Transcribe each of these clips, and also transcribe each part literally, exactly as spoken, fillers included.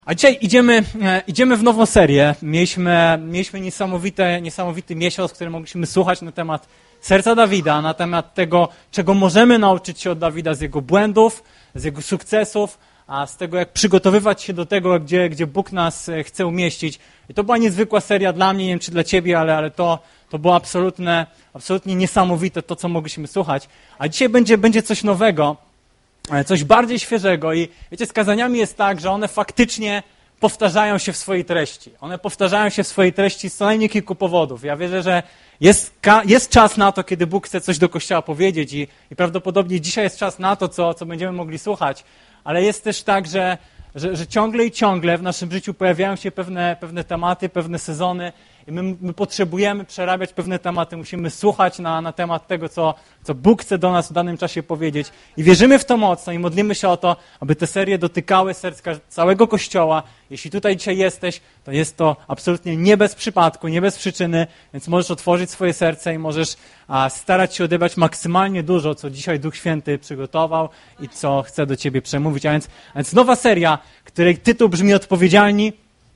A dzisiaj idziemy, idziemy w nową serię. Mieliśmy, mieliśmy niesamowite, niesamowity miesiąc, w którym mogliśmy słuchać na temat serca Dawida, na temat tego, czego możemy nauczyć się od Dawida, z jego błędów, z jego sukcesów, a z tego, jak przygotowywać się do tego, gdzie, gdzie Bóg nas chce umieścić. I to była niezwykła seria dla mnie, nie wiem czy dla ciebie, ale, ale to, to było absolutne, absolutnie niesamowite to, co mogliśmy słuchać. A dzisiaj będzie, będzie coś nowego. Coś bardziej świeżego i wiecie, z kazaniami jest tak, że one faktycznie powtarzają się w swojej treści. One powtarzają się w swojej treści z co najmniej kilku powodów. Ja wierzę, że jest, jest czas na to, kiedy Bóg chce coś do Kościoła powiedzieć i, i prawdopodobnie dzisiaj jest czas na to, co, co będziemy mogli słuchać, ale jest też tak, że, że, że ciągle i ciągle w naszym życiu pojawiają się pewne, pewne tematy, pewne sezony i my, my potrzebujemy przerabiać pewne tematy, musimy słuchać na, na temat tego, co, co Bóg chce do nas w danym czasie powiedzieć. I wierzymy w to mocno i modlimy się o to, aby te serie dotykały serc całego Kościoła. Jeśli tutaj dzisiaj jesteś, to jest to absolutnie nie bez przypadku, nie bez przyczyny, więc możesz otworzyć swoje serce i możesz a, starać się odebrać maksymalnie dużo, co dzisiaj Duch Święty przygotował i co chce do ciebie przemówić. A więc, a więc nowa seria, której tytuł brzmi Odpowiedzialni.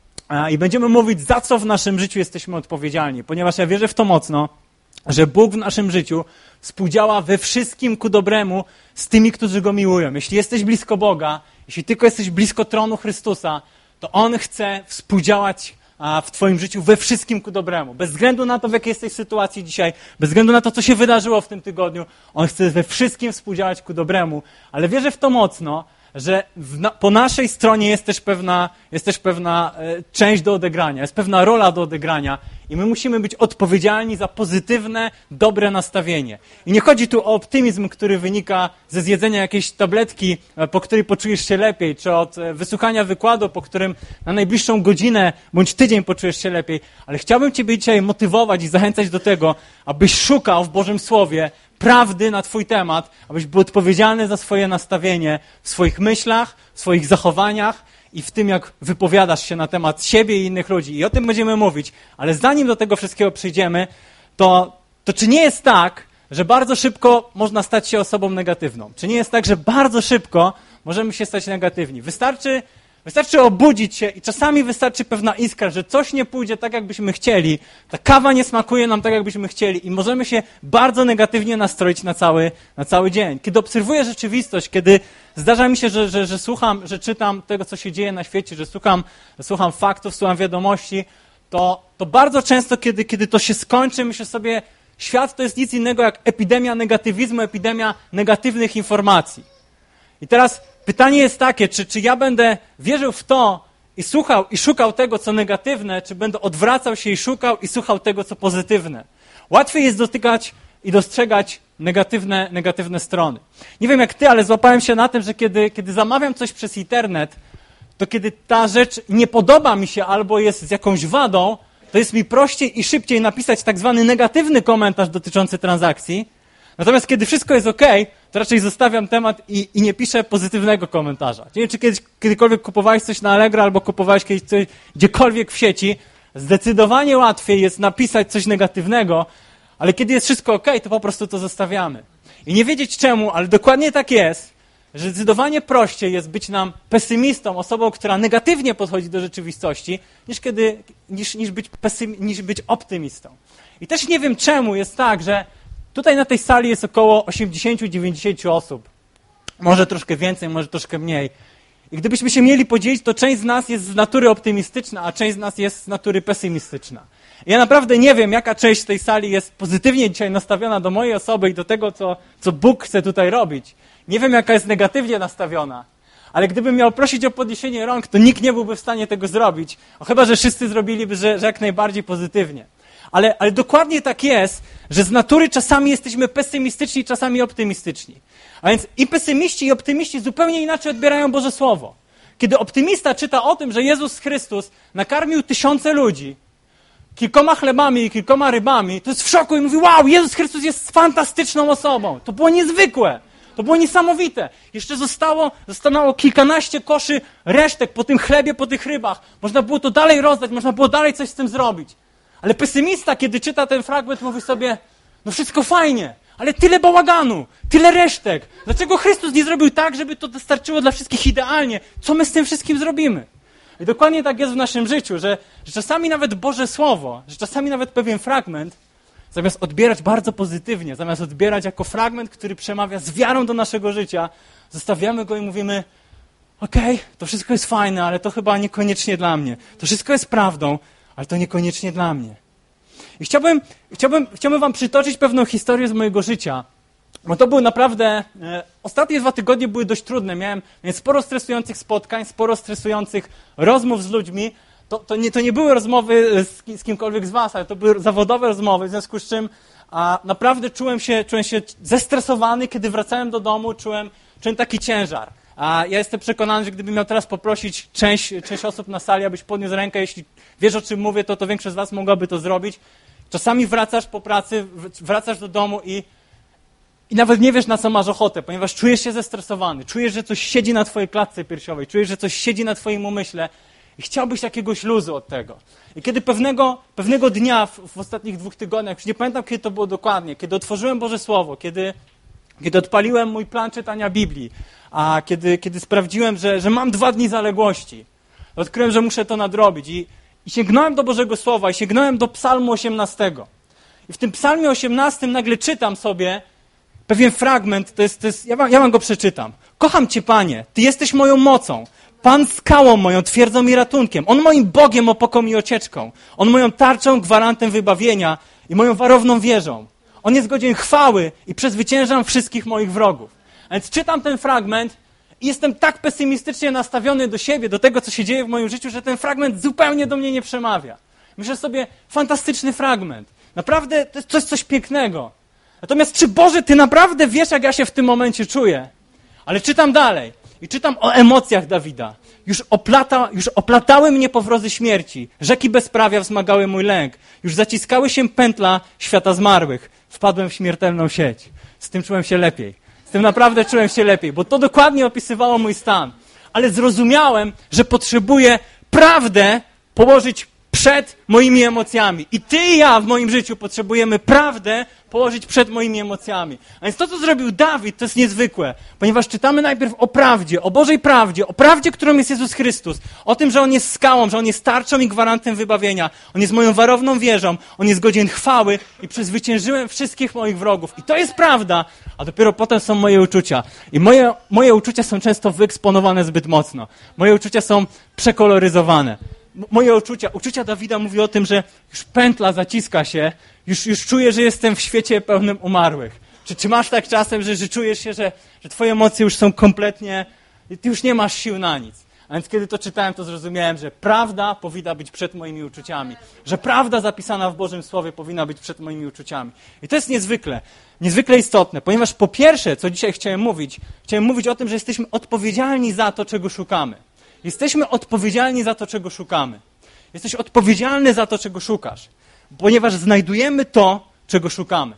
I będziemy mówić, za co w naszym życiu jesteśmy odpowiedzialni, ponieważ ja wierzę w to mocno, że Bóg w naszym życiu współdziała we wszystkim ku dobremu z tymi, którzy Go miłują. Jeśli jesteś blisko Boga, jeśli tylko jesteś blisko tronu Chrystusa, to On chce współdziałać w twoim życiu we wszystkim ku dobremu. Bez względu na to, w jakiej jesteś sytuacji dzisiaj, bez względu na to, co się wydarzyło w tym tygodniu, On chce we wszystkim współdziałać ku dobremu. Ale wierzę w to mocno, że na, po naszej stronie jest też pewna, jest też pewna e, część do odegrania, jest pewna rola do odegrania i my musimy być odpowiedzialni za pozytywne, dobre nastawienie. I nie chodzi tu o optymizm, który wynika ze zjedzenia jakiejś tabletki, e, po której poczujesz się lepiej, czy od e, wysłuchania wykładu, po którym na najbliższą godzinę bądź tydzień poczujesz się lepiej, ale chciałbym ciebie dzisiaj motywować i zachęcać do tego, abyś szukał w Bożym Słowie prawdy na twój temat, abyś był odpowiedzialny za swoje nastawienie w swoich myślach, w swoich zachowaniach i w tym, jak wypowiadasz się na temat siebie i innych ludzi. I o tym będziemy mówić, ale zanim do tego wszystkiego przyjdziemy, to, to czy nie jest tak, że bardzo szybko można stać się osobą negatywną? Czy nie jest tak, że bardzo szybko możemy się stać negatywni? Wystarczy, wystarczy obudzić się i czasami wystarczy pewna iskra, że coś nie pójdzie tak, jakbyśmy chcieli, ta kawa nie smakuje nam tak, jakbyśmy chcieli i możemy się bardzo negatywnie nastroić na cały, na cały dzień. Kiedy obserwuję rzeczywistość, kiedy zdarza mi się, że, że, że słucham, że czytam tego, co się dzieje na świecie, że słucham, że słucham faktów, słucham wiadomości, to, to bardzo często, kiedy, kiedy to się skończy, myślę sobie, świat to jest nic innego jak epidemia negatywizmu, epidemia negatywnych informacji. I teraz pytanie jest takie, czy, czy ja będę wierzył w to i słuchał i szukał tego, co negatywne, czy będę odwracał się i szukał i słuchał tego, co pozytywne. Łatwiej jest dotykać i dostrzegać negatywne, negatywne strony. Nie wiem jak ty, ale złapałem się na tym, że kiedy, kiedy zamawiam coś przez internet, to kiedy ta rzecz nie podoba mi się albo jest z jakąś wadą, to jest mi prościej i szybciej napisać tak zwany negatywny komentarz dotyczący transakcji. Natomiast kiedy wszystko jest okej, to raczej zostawiam temat i, i nie piszę pozytywnego komentarza. Nie wiem, czy kiedyś, kiedykolwiek kupowałeś coś na Allegro albo kupowałeś kiedyś coś gdziekolwiek w sieci. Zdecydowanie łatwiej jest napisać coś negatywnego, ale kiedy jest wszystko okej, to po prostu to zostawiamy. I nie wiedzieć czemu, ale dokładnie tak jest, że zdecydowanie prościej jest być nam pesymistą, osobą, która negatywnie podchodzi do rzeczywistości, niż, kiedy, niż, niż, być, pesym, niż być optymistą. I też nie wiem czemu jest tak, że tutaj na tej sali jest około osiemdziesiąt do dziewięćdziesięciu osób. Może troszkę więcej, może troszkę mniej. I gdybyśmy się mieli podzielić, to część z nas jest z natury optymistyczna, a część z nas jest z natury pesymistyczna. I ja naprawdę nie wiem, jaka część tej sali jest pozytywnie dzisiaj nastawiona do mojej osoby i do tego, co, co Bóg chce tutaj robić. Nie wiem, jaka jest negatywnie nastawiona. Ale gdybym miał prosić o podniesienie rąk, to nikt nie byłby w stanie tego zrobić. O, chyba, że wszyscy zrobiliby, że, że jak najbardziej pozytywnie. Ale, ale dokładnie tak jest, że z natury czasami jesteśmy pesymistyczni, czasami optymistyczni. A więc i pesymiści, i optymiści zupełnie inaczej odbierają Boże Słowo. Kiedy optymista czyta o tym, że Jezus Chrystus nakarmił tysiące ludzi kilkoma chlebami i kilkoma rybami, to jest w szoku i mówi, wow, Jezus Chrystus jest fantastyczną osobą. To było niezwykłe. To było niesamowite. Jeszcze zostało, zostało kilkanaście koszy resztek po tym chlebie, po tych rybach. Można było to dalej rozdać, można było dalej coś z tym zrobić. Ale pesymista, kiedy czyta ten fragment, mówi sobie, no wszystko fajnie, ale tyle bałaganu, tyle resztek. Dlaczego Chrystus nie zrobił tak, żeby to dostarczyło dla wszystkich idealnie? Co my z tym wszystkim zrobimy? I dokładnie tak jest w naszym życiu, że, że czasami nawet Boże Słowo, że czasami nawet pewien fragment, zamiast odbierać bardzo pozytywnie, zamiast odbierać jako fragment, który przemawia z wiarą do naszego życia, zostawiamy go i mówimy: okej, okay, to wszystko jest fajne, ale to chyba niekoniecznie dla mnie. To wszystko jest prawdą, ale to niekoniecznie dla mnie. I chciałbym, chciałbym, chciałbym wam przytoczyć pewną historię z mojego życia, bo to były naprawdę, e, ostatnie dwa tygodnie były dość trudne. Miałem, miałem sporo stresujących spotkań, sporo stresujących rozmów z ludźmi. To, to, nie, to nie były rozmowy z, z kimkolwiek z was, ale to były zawodowe rozmowy, w związku z czym a, naprawdę czułem się, czułem się zestresowany, kiedy wracałem do domu, czułem, czułem taki ciężar. A ja jestem przekonany, że gdybym miał teraz poprosić część, część osób na sali, abyś podniósł rękę, jeśli wiesz, o czym mówię, to, to większość z was mogłaby to zrobić. Czasami wracasz po pracy, wracasz do domu i, i nawet nie wiesz, na co masz ochotę, ponieważ czujesz się zestresowany, czujesz, że coś siedzi na twojej klatce piersiowej, czujesz, że coś siedzi na twoim umyśle i chciałbyś jakiegoś luzu od tego. I kiedy pewnego, pewnego dnia w, w ostatnich dwóch tygodniach, już nie pamiętam, kiedy to było dokładnie, kiedy otworzyłem Boże Słowo, kiedy, kiedy odpaliłem mój plan czytania Biblii, a kiedy, kiedy sprawdziłem, że, że mam dwa dni zaległości, odkryłem, że muszę to nadrobić i, i sięgnąłem do Bożego Słowa i sięgnąłem do Psalmu osiemnastego. I w tym Psalmie osiemnastym nagle czytam sobie pewien fragment, to jest, to jest, ja, wam, ja wam go przeczytam. Kocham Cię, Panie, Ty jesteś moją mocą. Pan skałą moją, twierdzą i ratunkiem. On moim Bogiem, opoką i ocieczką. On moją tarczą, gwarantem wybawienia i moją warowną wieżą. On jest godzien chwały i przezwyciężam wszystkich moich wrogów. A więc czytam ten fragment i jestem tak pesymistycznie nastawiony do siebie, do tego, co się dzieje w moim życiu, że ten fragment zupełnie do mnie nie przemawia. Myślę sobie, fantastyczny fragment. Naprawdę to jest coś, coś pięknego. Natomiast czy Boże, Ty naprawdę wiesz, jak ja się w tym momencie czuję? Ale czytam dalej i czytam o emocjach Dawida. Już, oplata, już oplatały mnie powrozy śmierci. Rzeki bezprawia wzmagały mój lęk. Już zaciskały się pętla świata zmarłych. Wpadłem w śmiertelną sieć. Z tym czułem się lepiej. Z tym naprawdę czułem się lepiej, bo to dokładnie opisywało mój stan. Ale zrozumiałem, że potrzebuję prawdę położyć przed moimi emocjami. I ty i ja w moim życiu potrzebujemy prawdę położyć przed moimi emocjami. A więc to, co zrobił Dawid, to jest niezwykłe, ponieważ czytamy najpierw o prawdzie, o Bożej prawdzie, o prawdzie, którą jest Jezus Chrystus, o tym, że On jest skałą, że On jest tarczą i gwarantem wybawienia, On jest moją warowną wieżą, On jest godzien chwały i przezwyciężyłem wszystkich moich wrogów. I to jest prawda, a dopiero potem są moje uczucia. I moje, moje uczucia są często wyeksponowane zbyt mocno. Moje uczucia są przekoloryzowane. Moje uczucia, uczucia Dawida mówi o tym, że już pętla zaciska się, już, już czuję, że jestem w świecie pełnym umarłych. Czy, czy masz tak czasem, że, że czujesz się, że, że twoje emocje już są kompletnie, ty już nie masz sił na nic. A więc kiedy to czytałem, to zrozumiałem, że prawda powinna być przed moimi uczuciami. Że prawda zapisana w Bożym Słowie powinna być przed moimi uczuciami. I to jest niezwykle, niezwykle istotne, ponieważ po pierwsze, co dzisiaj chciałem mówić, chciałem mówić o tym, że jesteśmy odpowiedzialni za to, czego szukamy. Jesteśmy odpowiedzialni za to, czego szukamy. Jesteś odpowiedzialny za to, czego szukasz, ponieważ znajdujemy to, czego szukamy.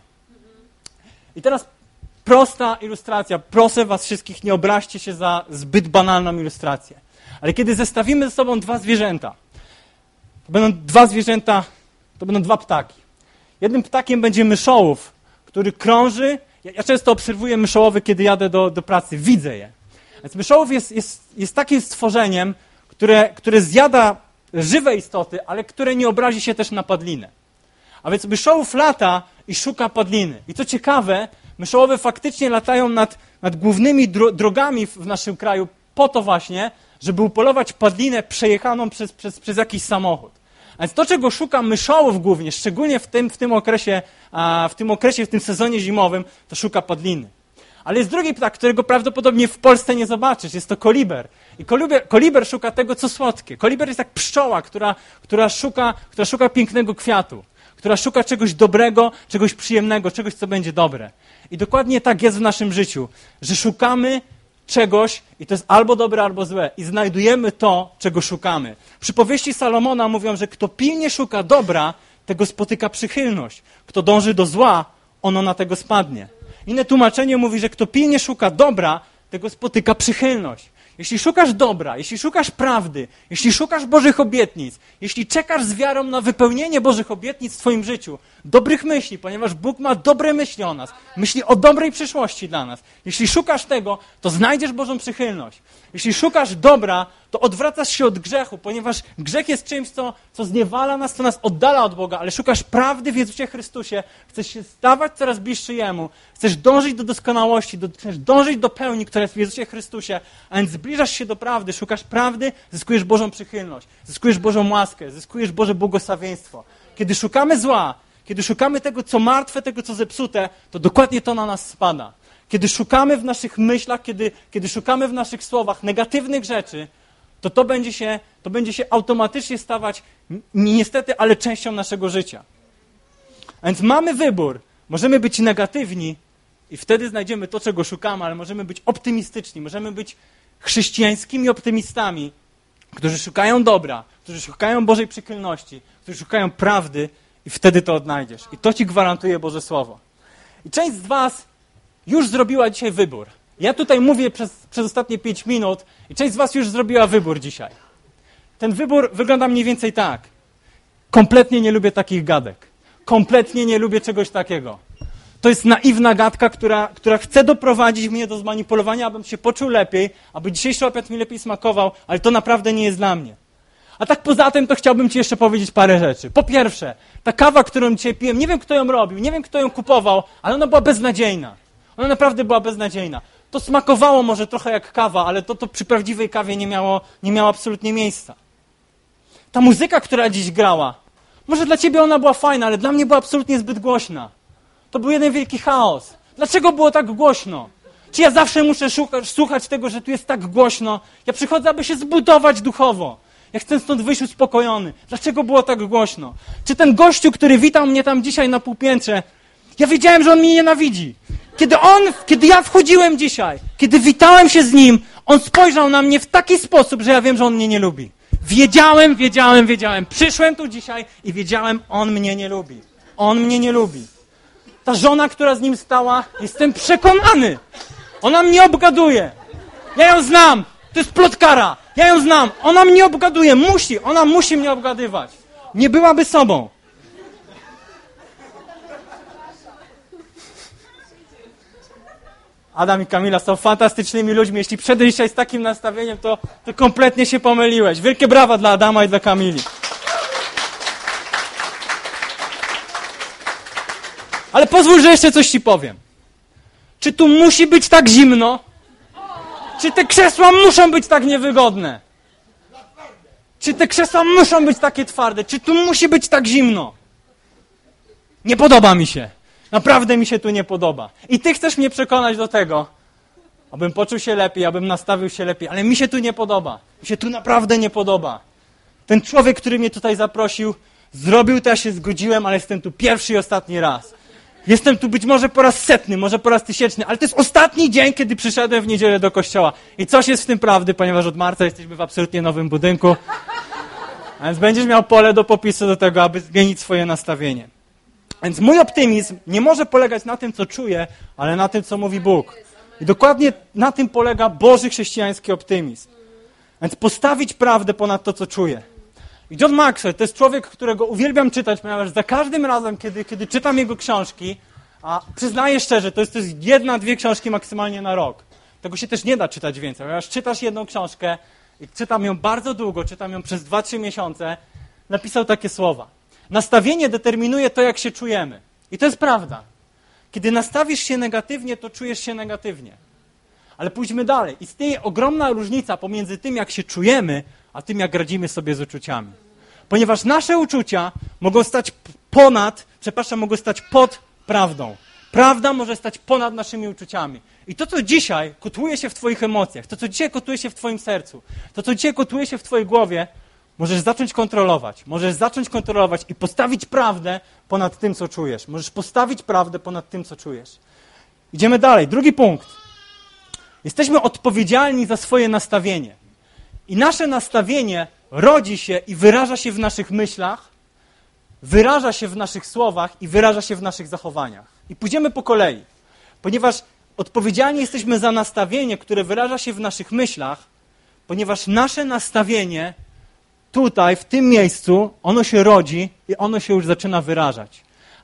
I teraz prosta ilustracja. Proszę was wszystkich, nie obraźcie się za zbyt banalną ilustrację. Ale kiedy zestawimy ze sobą dwa zwierzęta, to będą dwa zwierzęta, to będą dwa ptaki. Jednym ptakiem będzie myszołów, który krąży. Ja, ja często obserwuję myszołowy, kiedy jadę do, do pracy. Widzę je. Więc myszołów jest, jest, jest takim stworzeniem, które, które zjada żywe istoty, ale które nie obrazi się też na padlinę. A więc myszołów lata i szuka padliny. I co ciekawe, myszołowy faktycznie latają nad, nad głównymi dro, drogami w naszym kraju po to właśnie, żeby upolować padlinę przejechaną przez, przez, przez jakiś samochód. A więc to, czego szuka myszołów głównie, szczególnie w tym, w tym okresie, a, w tym okresie, w tym sezonie zimowym, to szuka padliny. Ale jest drugi ptak, którego prawdopodobnie w Polsce nie zobaczysz. Jest to koliber. I koliber, koliber szuka tego, co słodkie. Koliber jest jak pszczoła, która, która, szuka, która szuka pięknego kwiatu. Która szuka czegoś dobrego, czegoś przyjemnego, czegoś, co będzie dobre. I dokładnie tak jest w naszym życiu, że szukamy czegoś i to jest albo dobre, albo złe. I znajdujemy to, czego szukamy. Przypowieści Salomona mówią, że kto pilnie szuka dobra, tego spotyka przychylność. Kto dąży do zła, ono na tego spadnie. Inne tłumaczenie mówi, że kto pilnie szuka dobra, tego spotyka przychylność. Jeśli szukasz dobra, jeśli szukasz prawdy, jeśli szukasz Bożych obietnic, jeśli czekasz z wiarą na wypełnienie Bożych obietnic w twoim życiu, dobrych myśli, ponieważ Bóg ma dobre myśli o nas. Myśli o dobrej przyszłości dla nas. Jeśli szukasz tego, to znajdziesz Bożą przychylność. Jeśli szukasz dobra, to odwracasz się od grzechu, ponieważ grzech jest czymś, co, co zniewala nas, co nas oddala od Boga, ale szukasz prawdy w Jezusie Chrystusie, chcesz się stawać coraz bliższy Jemu, chcesz dążyć do doskonałości, do, chcesz dążyć do pełni, która jest w Jezusie Chrystusie, a więc zbliżasz się do prawdy, szukasz prawdy, zyskujesz Bożą przychylność, zyskujesz Bożą łaskę, zyskujesz Boże błogosławieństwo. Kiedy szukamy zła, kiedy szukamy tego, co martwe, tego, co zepsute, to dokładnie to na nas spada. Kiedy szukamy w naszych myślach, kiedy, kiedy szukamy w naszych słowach negatywnych rzeczy, to to będzie się, to będzie się automatycznie stawać, niestety, ale częścią naszego życia. A więc mamy wybór. Możemy być negatywni i wtedy znajdziemy to, czego szukamy, ale możemy być optymistyczni, możemy być chrześcijańskimi optymistami, którzy szukają dobra, którzy szukają Bożej przychylności, którzy szukają prawdy i wtedy to odnajdziesz. I to ci gwarantuje Boże Słowo. I część z was już zrobiła dzisiaj wybór. Ja tutaj mówię przez, przez ostatnie pięć minut i część z was już zrobiła wybór dzisiaj. Ten wybór wygląda mniej więcej tak. Kompletnie nie lubię takich gadek. Kompletnie nie lubię czegoś takiego. To jest naiwna gadka, która, która chce doprowadzić mnie do zmanipulowania, abym się poczuł lepiej, aby dzisiejszy obiad mi lepiej smakował, ale to naprawdę nie jest dla mnie. A tak poza tym to chciałbym ci jeszcze powiedzieć parę rzeczy. Po pierwsze, ta kawa, którą dzisiaj piłem, nie wiem kto ją robił, nie wiem kto ją kupował, ale ona była beznadziejna. Ona naprawdę była beznadziejna. To smakowało może trochę jak kawa, ale to, to przy prawdziwej kawie nie miało, nie miało absolutnie miejsca. Ta muzyka, która dziś grała, może dla ciebie ona była fajna, ale dla mnie była absolutnie zbyt głośna. To był jeden wielki chaos. Dlaczego było tak głośno? Czy ja zawsze muszę szukać, słuchać tego, że tu jest tak głośno? Ja przychodzę, aby się zbudować duchowo. Ja chcę stąd wyjść uspokojony. Dlaczego było tak głośno? Czy ten gościu, który witał mnie tam dzisiaj na półpiętrze, ja wiedziałem, że on mnie nienawidzi. Kiedy on, kiedy ja wchodziłem dzisiaj, kiedy witałem się z nim, on spojrzał na mnie w taki sposób, że ja wiem, że on mnie nie lubi. Wiedziałem, wiedziałem, wiedziałem. Przyszłem tu dzisiaj i wiedziałem, on mnie nie lubi. On mnie nie lubi. Ta żona, która z nim stała, jestem przekonany. Ona mnie obgaduje. Ja ją znam. To jest plotkara. Ja ją znam. Ona mnie obgaduje. Musi. Ona musi mnie obgadywać. Nie byłaby sobą. Adam i Kamila są fantastycznymi ludźmi. Jeśli przyszedłeś dzisiaj z takim nastawieniem, to, to kompletnie się pomyliłeś. Wielkie brawa dla Adama i dla Kamili. Ale pozwól, że jeszcze coś ci powiem. Czy tu musi być tak zimno? Czy te krzesła muszą być tak niewygodne? Czy te krzesła muszą być takie twarde? Czy tu musi być tak zimno? Nie podoba mi się. Naprawdę mi się tu nie podoba. I ty chcesz mnie przekonać do tego, abym poczuł się lepiej, abym nastawił się lepiej, ale mi się tu nie podoba. Mi się tu naprawdę nie podoba. Ten człowiek, który mnie tutaj zaprosił, zrobił to, ja się zgodziłem, ale jestem tu pierwszy i ostatni raz. Jestem tu być może po raz setny, może po raz tysięczny, ale to jest ostatni dzień, kiedy przyszedłem w niedzielę do kościoła. I coś jest w tym prawdy, ponieważ od marca jesteśmy w absolutnie nowym budynku. A więc będziesz miał pole do popisu do tego, aby zmienić swoje nastawienie. Więc mój optymizm nie może polegać na tym, co czuję, ale na tym, co mówi Bóg. I dokładnie na tym polega Boży chrześcijański optymizm. Więc postawić prawdę ponad to, co czuję. I John Maxwell to jest człowiek, którego uwielbiam czytać, ponieważ za każdym razem, kiedy, kiedy czytam jego książki, a przyznaję szczerze, to jest, to jest jedna, dwie książki maksymalnie na rok. Tego się też nie da czytać więcej, ponieważ czytasz jedną książkę i czytam ją bardzo długo, czytam ją przez dwa, trzy miesiące, napisał takie słowa. Nastawienie determinuje to, jak się czujemy. I to jest prawda. Kiedy nastawisz się negatywnie, to czujesz się negatywnie. Ale pójdźmy dalej. Istnieje ogromna różnica pomiędzy tym, jak się czujemy, a tym, jak radzimy sobie z uczuciami. Ponieważ nasze uczucia mogą stać ponad, przepraszam, mogą stać pod prawdą. Prawda może stać ponad naszymi uczuciami. I to, co dzisiaj kotłuje się w twoich emocjach, to, co dzisiaj kotłuje się w twoim sercu, to, co dzisiaj kotłuje się w twojej głowie, możesz zacząć kontrolować. Możesz zacząć kontrolować i postawić prawdę ponad tym, co czujesz. Możesz postawić prawdę ponad tym, co czujesz. Idziemy dalej. Drugi punkt. Jesteśmy odpowiedzialni za swoje nastawienie. I nasze nastawienie rodzi się i wyraża się w naszych myślach, wyraża się w naszych słowach i wyraża się w naszych zachowaniach. I pójdziemy po kolei. Ponieważ odpowiedzialni jesteśmy za nastawienie, które wyraża się w naszych myślach, ponieważ nasze nastawienie tutaj, w tym miejscu, ono się rodzi i ono się już zaczyna wyrażać.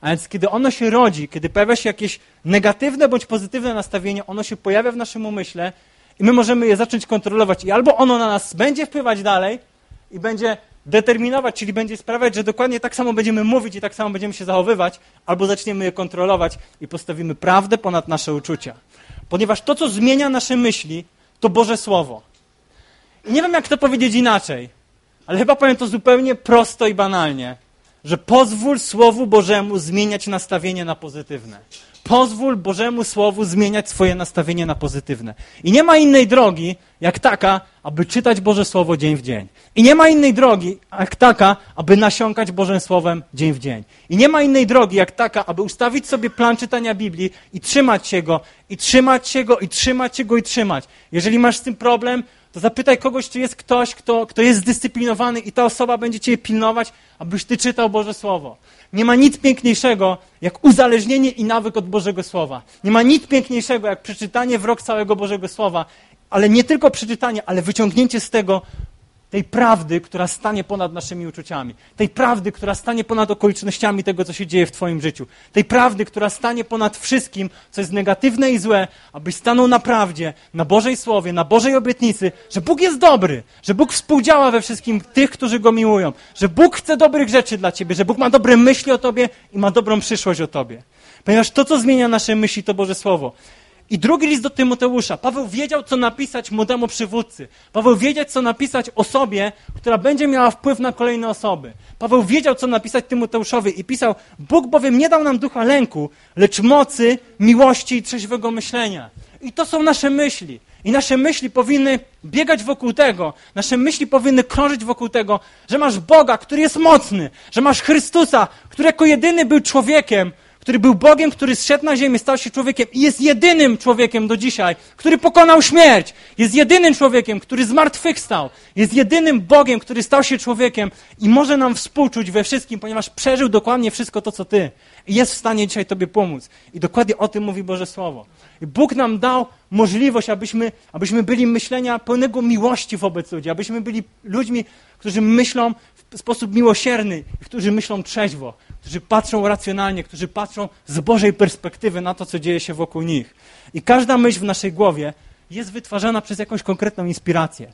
A więc kiedy ono się rodzi, kiedy pojawia się jakieś negatywne bądź pozytywne nastawienie, ono się pojawia w naszym umyśle i my możemy je zacząć kontrolować. I albo ono na nas będzie wpływać dalej i będzie determinować, czyli będzie sprawiać, że dokładnie tak samo będziemy mówić i tak samo będziemy się zachowywać, albo zaczniemy je kontrolować i postawimy prawdę ponad nasze uczucia. Ponieważ to, co zmienia nasze myśli, to Boże Słowo. I nie wiem, jak to powiedzieć inaczej, ale chyba powiem to zupełnie prosto i banalnie, że pozwól Słowu Bożemu zmieniać nastawienie na pozytywne. Pozwól Bożemu Słowu zmieniać swoje nastawienie na pozytywne. I nie ma innej drogi, jak taka, aby czytać Boże Słowo dzień w dzień. I nie ma innej drogi, jak taka, aby nasiąkać Bożym Słowem dzień w dzień. I nie ma innej drogi, jak taka, aby ustawić sobie plan czytania Biblii i trzymać się go, i trzymać się go, i trzymać się go, i trzymać. Jeżeli masz z tym problem, to zapytaj kogoś, czy jest ktoś, kto, kto jest zdyscyplinowany i ta osoba będzie cię pilnować, abyś ty czytał Boże Słowo. Nie ma nic piękniejszego, jak uzależnienie i nawyk od Bożego Słowa. Nie ma nic piękniejszego, jak przeczytanie w rok całego Bożego Słowa, ale nie tylko przeczytanie, ale wyciągnięcie z tego tej prawdy, która stanie ponad naszymi uczuciami. Tej prawdy, która stanie ponad okolicznościami tego, co się dzieje w twoim życiu. Tej prawdy, która stanie ponad wszystkim, co jest negatywne i złe, abyś stanął na prawdzie, na Bożej Słowie, na Bożej obietnicy, że Bóg jest dobry, że Bóg współdziała we wszystkim tych, którzy Go miłują, że Bóg chce dobrych rzeczy dla ciebie, że Bóg ma dobre myśli o tobie i ma dobrą przyszłość o tobie. Ponieważ to, co zmienia nasze myśli, to Boże Słowo. I drugi list do Tymoteusza. Paweł wiedział, co napisać młodemu przywódcy. Paweł wiedział, co napisać osobie, która będzie miała wpływ na kolejne osoby. Paweł wiedział, co napisać Tymoteuszowi i pisał: Bóg bowiem nie dał nam ducha lęku, lecz mocy, miłości i trzeźwego myślenia. I to są nasze myśli. I nasze myśli powinny biegać wokół tego, nasze myśli powinny krążyć wokół tego, że masz Boga, który jest mocny, że masz Chrystusa, który jako jedyny był człowiekiem, który był Bogiem, który zszedł na ziemię, stał się człowiekiem i jest jedynym człowiekiem do dzisiaj, który pokonał śmierć. Jest jedynym człowiekiem, który zmartwychwstał. Jest jedynym Bogiem, który stał się człowiekiem i może nam współczuć we wszystkim, ponieważ przeżył dokładnie wszystko to, co ty. I jest w stanie dzisiaj tobie pomóc. I dokładnie o tym mówi Boże Słowo. I Bóg nam dał możliwość, abyśmy, abyśmy byli myślenia pełnego miłości wobec ludzi, abyśmy byli ludźmi, którzy myślą w sposób miłosierny, którzy myślą trzeźwo, którzy patrzą racjonalnie, którzy patrzą z Bożej perspektywy na to, co dzieje się wokół nich. I każda myśl w naszej głowie jest wytwarzana przez jakąś konkretną inspirację.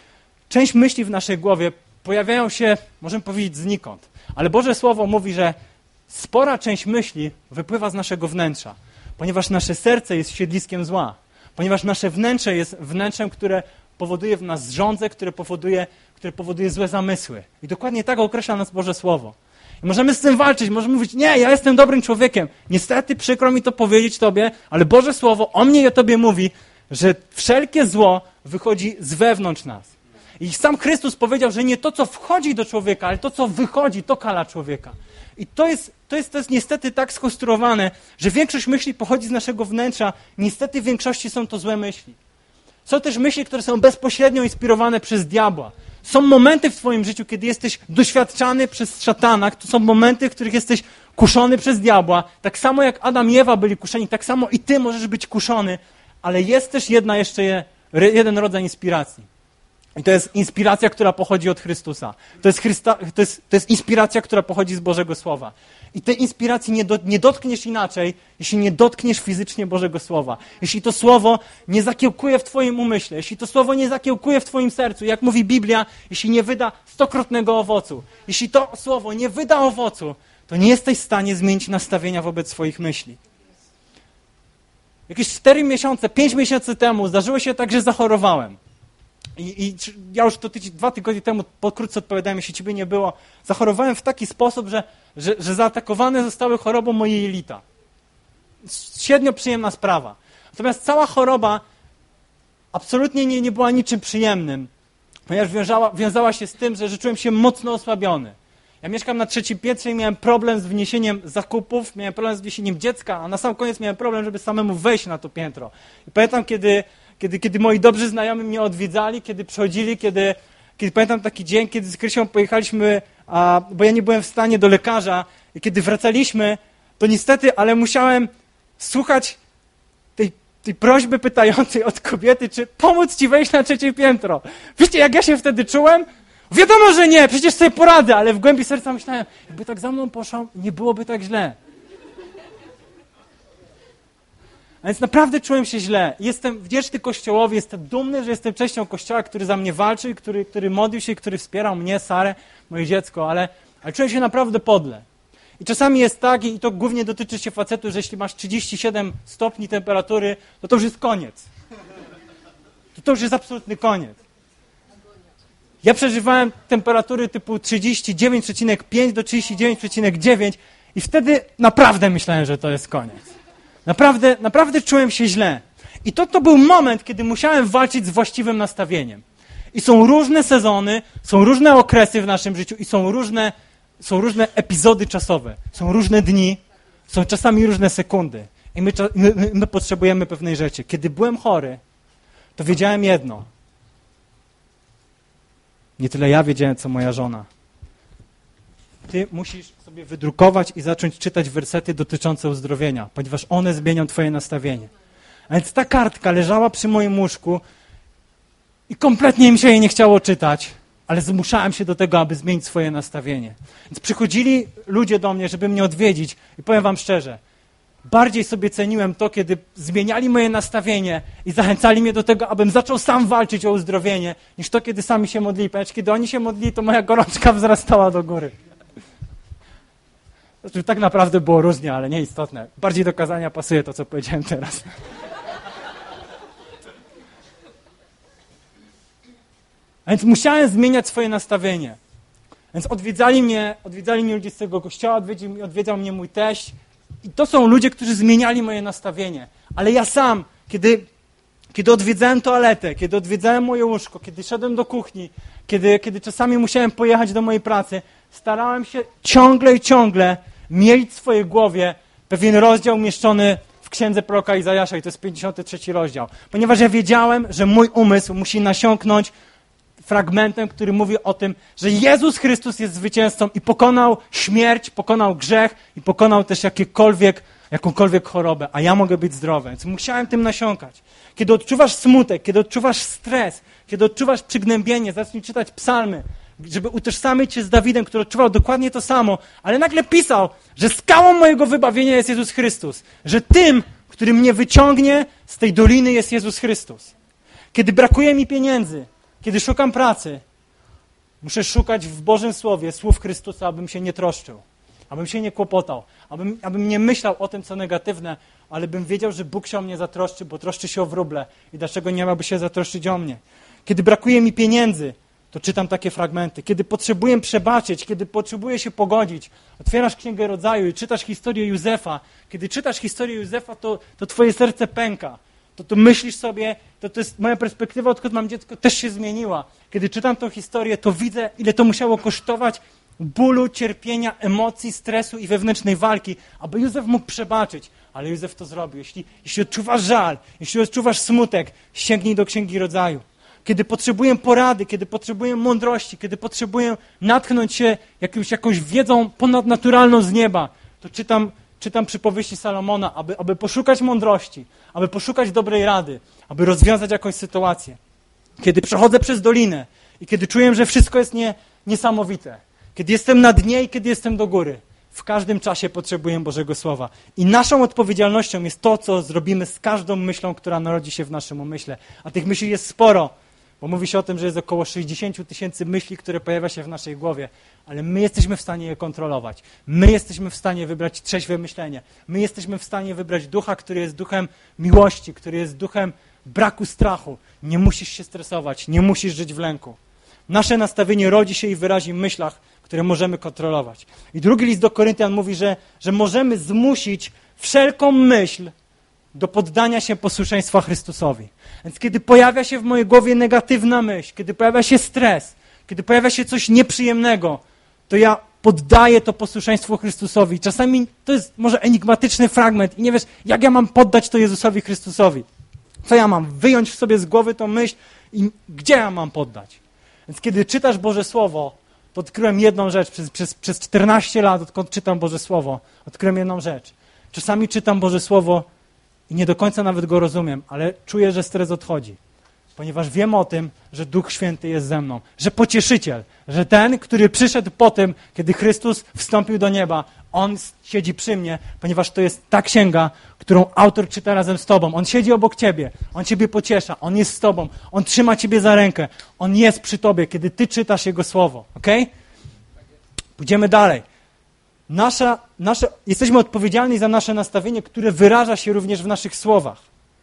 Część myśli w naszej głowie pojawiają się, możemy powiedzieć, znikąd. Ale Boże Słowo mówi, że spora część myśli wypływa z naszego wnętrza, ponieważ nasze serce jest siedliskiem zła, ponieważ nasze wnętrze jest wnętrzem, które powoduje w nas zrządze, które powoduje, które powoduje złe zamysły. I dokładnie tak określa nas Boże Słowo. I możemy z tym walczyć, możemy mówić: nie, ja jestem dobrym człowiekiem. Niestety przykro mi to powiedzieć tobie, ale Boże Słowo o mnie i o tobie mówi, że wszelkie zło wychodzi z wewnątrz nas. I sam Chrystus powiedział, że nie to, co wchodzi do człowieka, ale to, co wychodzi, to kala człowieka. I to jest, to jest, to jest niestety tak skonstruowane, że większość myśli pochodzi z naszego wnętrza. Niestety w większości są to złe myśli. Są też myśli, które są bezpośrednio inspirowane przez diabła. Są momenty w twoim życiu, kiedy jesteś doświadczany przez szatana, to są momenty, w których jesteś kuszony przez diabła. Tak samo jak Adam i Ewa byli kuszeni, tak samo i ty możesz być kuszony, ale jest też jedna jeszcze je, jeden rodzaj inspiracji. I to jest inspiracja, która pochodzi od Chrystusa. To jest, Chrysta, to jest, to jest inspiracja, która pochodzi z Bożego Słowa. I tej inspiracji nie, do, nie dotkniesz inaczej, jeśli nie dotkniesz fizycznie Bożego Słowa. Jeśli to Słowo nie zakiełkuje w twoim umyśle, jeśli to Słowo nie zakiełkuje w twoim sercu, jak mówi Biblia, jeśli nie wyda stokrotnego owocu, jeśli to Słowo nie wyda owocu, to nie jesteś w stanie zmienić nastawienia wobec swoich myśli. Jakieś cztery miesiące, pięć miesięcy temu zdarzyło się tak, że zachorowałem. I, I ja już to tydzień, dwa tygodnie temu pokrótce odpowiadałem, jeśli ciebie nie było. Zachorowałem w taki sposób, że, że, że zaatakowane zostały chorobą moje jelita. Średnio przyjemna sprawa. Natomiast cała choroba absolutnie nie, nie była niczym przyjemnym, ponieważ wiązała, wiązała się z tym, że, że czułem się mocno osłabiony. Ja mieszkam na trzecim piętrze i miałem problem z wniesieniem zakupów, miałem problem z wniesieniem dziecka, a na sam koniec miałem problem, żeby samemu wejść na to piętro. I pamiętam, kiedy Kiedy, kiedy moi dobrzy znajomi mnie odwiedzali, kiedy przychodzili, kiedy, kiedy pamiętam taki dzień, kiedy z Krysią pojechaliśmy, a, bo ja nie byłem w stanie do lekarza i kiedy wracaliśmy, to niestety, ale musiałem słuchać tej, tej prośby pytającej od kobiety, czy pomóc ci wejść na trzecie piętro. Wiecie, jak ja się wtedy czułem? Wiadomo, że nie, przecież sobie poradzę, ale w głębi serca myślałem, jakby tak za mną poszło, nie byłoby tak źle. A więc naprawdę czułem się źle. Jestem wdzięczny Kościołowi, jestem dumny, że jestem częścią Kościoła, który za mnie walczy, który, który modlił się, który wspierał mnie, Sarę, moje dziecko, ale, ale czułem się naprawdę podle. I czasami jest tak, i to głównie dotyczy się facetu, że jeśli masz trzydzieści siedem stopni temperatury, to to już jest koniec. To to już jest absolutny koniec. Ja przeżywałem temperatury typu trzydzieści dziewięć przecinek pięć do trzydzieści dziewięć przecinek dziewięć i wtedy naprawdę myślałem, że to jest koniec. Naprawdę, naprawdę czułem się źle. I to, to był moment, kiedy musiałem walczyć z właściwym nastawieniem. I są różne sezony, są różne okresy w naszym życiu i są różne, są różne epizody czasowe. Są różne dni, są czasami różne sekundy. I my, my, my potrzebujemy pewnej rzeczy. Kiedy byłem chory, to wiedziałem jedno. Nie tyle ja wiedziałem, co moja żona. Ty musisz sobie wydrukować i zacząć czytać wersety dotyczące uzdrowienia, ponieważ one zmienią twoje nastawienie. A więc ta kartka leżała przy moim łóżku i kompletnie mi się jej nie chciało czytać, ale zmuszałem się do tego, aby zmienić swoje nastawienie. Więc przychodzili ludzie do mnie, żeby mnie odwiedzić i powiem wam szczerze, bardziej sobie ceniłem to, kiedy zmieniali moje nastawienie i zachęcali mnie do tego, abym zaczął sam walczyć o uzdrowienie, niż to, kiedy sami się modlili. Ponieważ kiedy oni się modlili, to moja gorączka wzrastała do góry. Znaczy, tak naprawdę było różnie, ale nieistotne. Bardziej do kazania pasuje to, co powiedziałem teraz. A więc musiałem zmieniać swoje nastawienie. Więc odwiedzali mnie, odwiedzali mnie ludzie z tego kościoła, odwiedził, odwiedzał mnie mój teść. I to są ludzie, którzy zmieniali moje nastawienie. Ale ja sam, kiedy, kiedy odwiedzałem toaletę, kiedy odwiedzałem moje łóżko, kiedy szedłem do kuchni, kiedy, kiedy czasami musiałem pojechać do mojej pracy, starałem się ciągle i ciągle mieć w swojej głowie pewien rozdział umieszczony w księdze proroka Izajasza i to jest pięćdziesiąty trzeci rozdział. Ponieważ ja wiedziałem, że mój umysł musi nasiąknąć fragmentem, który mówi o tym, że Jezus Chrystus jest zwycięzcą i pokonał śmierć, pokonał grzech i pokonał też jakiekolwiek, jakąkolwiek chorobę, a ja mogę być zdrowy. Więc musiałem tym nasiąkać. Kiedy odczuwasz smutek, kiedy odczuwasz stres, kiedy odczuwasz przygnębienie, zacznij czytać psalmy, żeby utożsamić się z Dawidem, który odczuwał dokładnie to samo, ale nagle pisał, że skałą mojego wybawienia jest Jezus Chrystus, że tym, który mnie wyciągnie z tej doliny jest Jezus Chrystus. Kiedy brakuje mi pieniędzy, kiedy szukam pracy, muszę szukać w Bożym Słowie słów Chrystusa, abym się nie troszczył, abym się nie kłopotał, abym, abym nie myślał o tym, co negatywne, ale bym wiedział, że Bóg się o mnie zatroszczy, bo troszczy się o wróble i dlaczego nie miałby się zatroszczyć o mnie. Kiedy brakuje mi pieniędzy, to czytam takie fragmenty. Kiedy potrzebuję przebaczyć, kiedy potrzebuję się pogodzić, otwierasz Księgę Rodzaju i czytasz historię Józefa. Kiedy czytasz historię Józefa, to, to twoje serce pęka. To, to myślisz sobie, to, to jest moja perspektywa, odkąd mam dziecko, też się zmieniła. Kiedy czytam tą historię, to widzę, ile to musiało kosztować bólu, cierpienia, emocji, stresu i wewnętrznej walki, aby Józef mógł przebaczyć. Ale Józef to zrobił. Jeśli, jeśli odczuwasz żal, jeśli odczuwasz smutek, sięgnij do Księgi Rodzaju. Kiedy potrzebuję porady, kiedy potrzebuję mądrości, kiedy potrzebuję natchnąć się jakąś, jakąś wiedzą ponadnaturalną z nieba, to czytam, czytam przypowieści Salomona, aby, aby poszukać mądrości, aby poszukać dobrej rady, aby rozwiązać jakąś sytuację. Kiedy przechodzę przez dolinę i kiedy czuję, że wszystko jest nie, niesamowite, kiedy jestem na dnie i kiedy jestem do góry, w każdym czasie potrzebuję Bożego Słowa. I naszą odpowiedzialnością jest to, co zrobimy z każdą myślą, która narodzi się w naszym umyśle. A tych myśli jest sporo, bo mówi się o tym, że jest około sześćdziesiąt tysięcy myśli, które pojawia się w naszej głowie, ale my jesteśmy w stanie je kontrolować. My jesteśmy w stanie wybrać trzeźwe myślenie. My jesteśmy w stanie wybrać ducha, który jest duchem miłości, który jest duchem braku strachu. Nie musisz się stresować, nie musisz żyć w lęku. Nasze nastawienie rodzi się i wyrazi w myślach, które możemy kontrolować. I drugi list do Koryntian mówi, że, że możemy zmusić wszelką myśl do poddania się posłuszeństwa Chrystusowi. Więc kiedy pojawia się w mojej głowie negatywna myśl, kiedy pojawia się stres, kiedy pojawia się coś nieprzyjemnego, to ja poddaję to posłuszeństwu Chrystusowi. Czasami to jest może enigmatyczny fragment i nie wiesz, jak ja mam poddać to Jezusowi Chrystusowi. Co ja mam? Wyjąć w sobie z głowy tą myśl i gdzie ja mam poddać? Więc kiedy czytasz Boże Słowo, to odkryłem jedną rzecz. Przez, przez, przez czternaście lat, odkąd czytam Boże Słowo, odkryłem jedną rzecz. Czasami czytam Boże Słowo i nie do końca nawet go rozumiem, ale czuję, że stres odchodzi. Ponieważ wiem o tym, że Duch Święty jest ze mną, że Pocieszyciel, że ten, który przyszedł po tym, kiedy Chrystus wstąpił do nieba, On siedzi przy mnie, ponieważ to jest ta księga, którą autor czyta razem z tobą. On siedzi obok ciebie, On ciebie pociesza, On jest z tobą, On trzyma ciebie za rękę, On jest przy tobie, kiedy ty czytasz Jego Słowo. Okej? Pójdziemy dalej. Nasza, nasze, jesteśmy odpowiedzialni za nasze nastawienie, które wyraża się również w naszych słowach.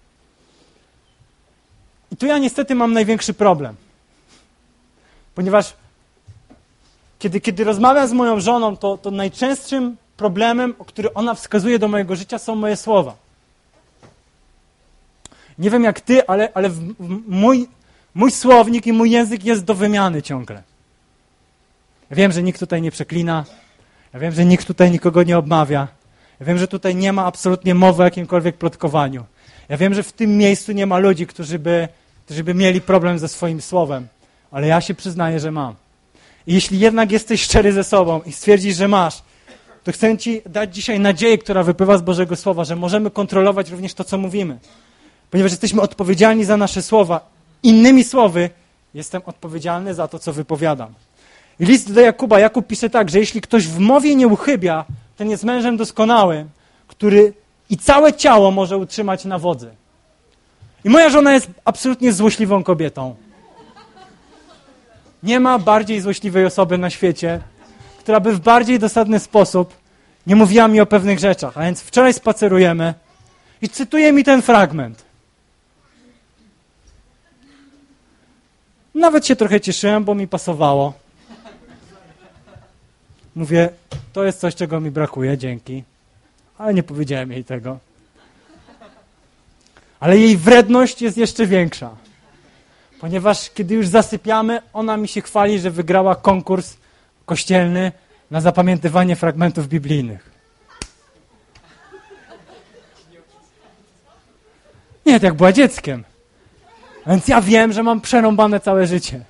I tu ja niestety mam największy problem. Ponieważ kiedy, kiedy rozmawiam z moją żoną, to, to najczęstszym problemem, o który ona wskazuje do mojego życia, są moje słowa. Nie wiem jak ty, ale, ale w, w mój, mój słownik i mój język jest do wymiany ciągle. Ja wiem, że nikt tutaj nie przeklina. Ja wiem, że nikt tutaj nikogo nie obmawia. Ja wiem, że tutaj nie ma absolutnie mowy o jakimkolwiek plotkowaniu. Ja wiem, że w tym miejscu nie ma ludzi, którzy by, którzy by mieli problem ze swoim słowem. Ale ja się przyznaję, że mam. I jeśli jednak jesteś szczery ze sobą i stwierdzisz, że masz, to chcę ci dać dzisiaj nadzieję, która wypływa z Bożego Słowa, że możemy kontrolować również to, co mówimy. Ponieważ jesteśmy odpowiedzialni za nasze słowa. Innymi słowy, jestem odpowiedzialny za to, co wypowiadam. I list do Jakuba, Jakub pisze tak, że jeśli ktoś w mowie nie uchybia, ten jest mężem doskonałym, który i całe ciało może utrzymać na wodzy. I moja żona jest absolutnie złośliwą kobietą. Nie ma bardziej złośliwej osoby na świecie, która by w bardziej dosadny sposób nie mówiła mi o pewnych rzeczach. A więc wczoraj spacerujemy i cytuje mi ten fragment. Nawet się trochę cieszyłem, bo mi pasowało. Mówię, to jest coś, czego mi brakuje, dzięki. Ale nie powiedziałem jej tego. Ale jej wredność jest jeszcze większa. Ponieważ kiedy już zasypiamy, ona mi się chwali, że wygrała konkurs kościelny na zapamiętywanie fragmentów biblijnych. Nie, to jak była dzieckiem. A więc ja wiem, że mam przerąbane całe życie.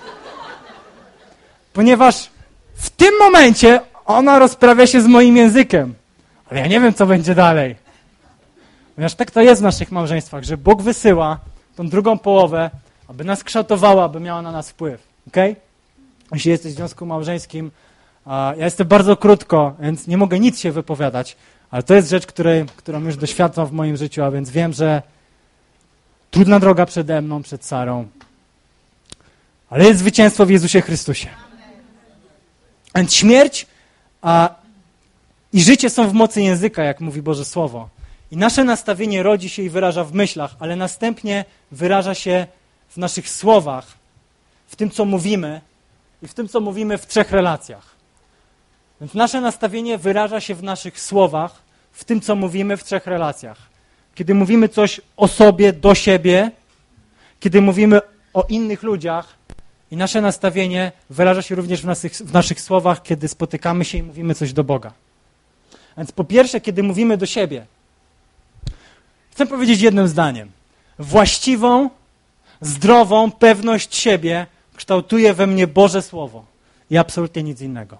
Ponieważ w tym momencie ona rozprawia się z moim językiem. Ale ja nie wiem, co będzie dalej. Ponieważ tak to jest w naszych małżeństwach, że Bóg wysyła tą drugą połowę, aby nas kształtowała, aby miała na nas wpływ. Okay? Jeśli jesteś w związku małżeńskim, ja jestem bardzo krótko, więc nie mogę nic się wypowiadać, ale to jest rzecz, której, którą już doświadczam w moim życiu, a więc wiem, że trudna droga przede mną, przed Sarą, ale jest zwycięstwo w Jezusie Chrystusie. A więc śmierć a, i życie są w mocy języka, jak mówi Boże Słowo. I nasze nastawienie rodzi się i wyraża w myślach, ale następnie wyraża się w naszych słowach, w tym, co mówimy i w tym, co mówimy w trzech relacjach. Więc nasze nastawienie wyraża się w naszych słowach, w tym, co mówimy w trzech relacjach. Kiedy mówimy coś o sobie, do siebie, kiedy mówimy o innych ludziach i nasze nastawienie wyraża się również w naszych, w naszych słowach, kiedy spotykamy się i mówimy coś do Boga. Więc po pierwsze, kiedy mówimy do siebie, chcę powiedzieć jednym zdaniem. Właściwą, zdrową pewność siebie kształtuje we mnie Boże Słowo i absolutnie nic innego.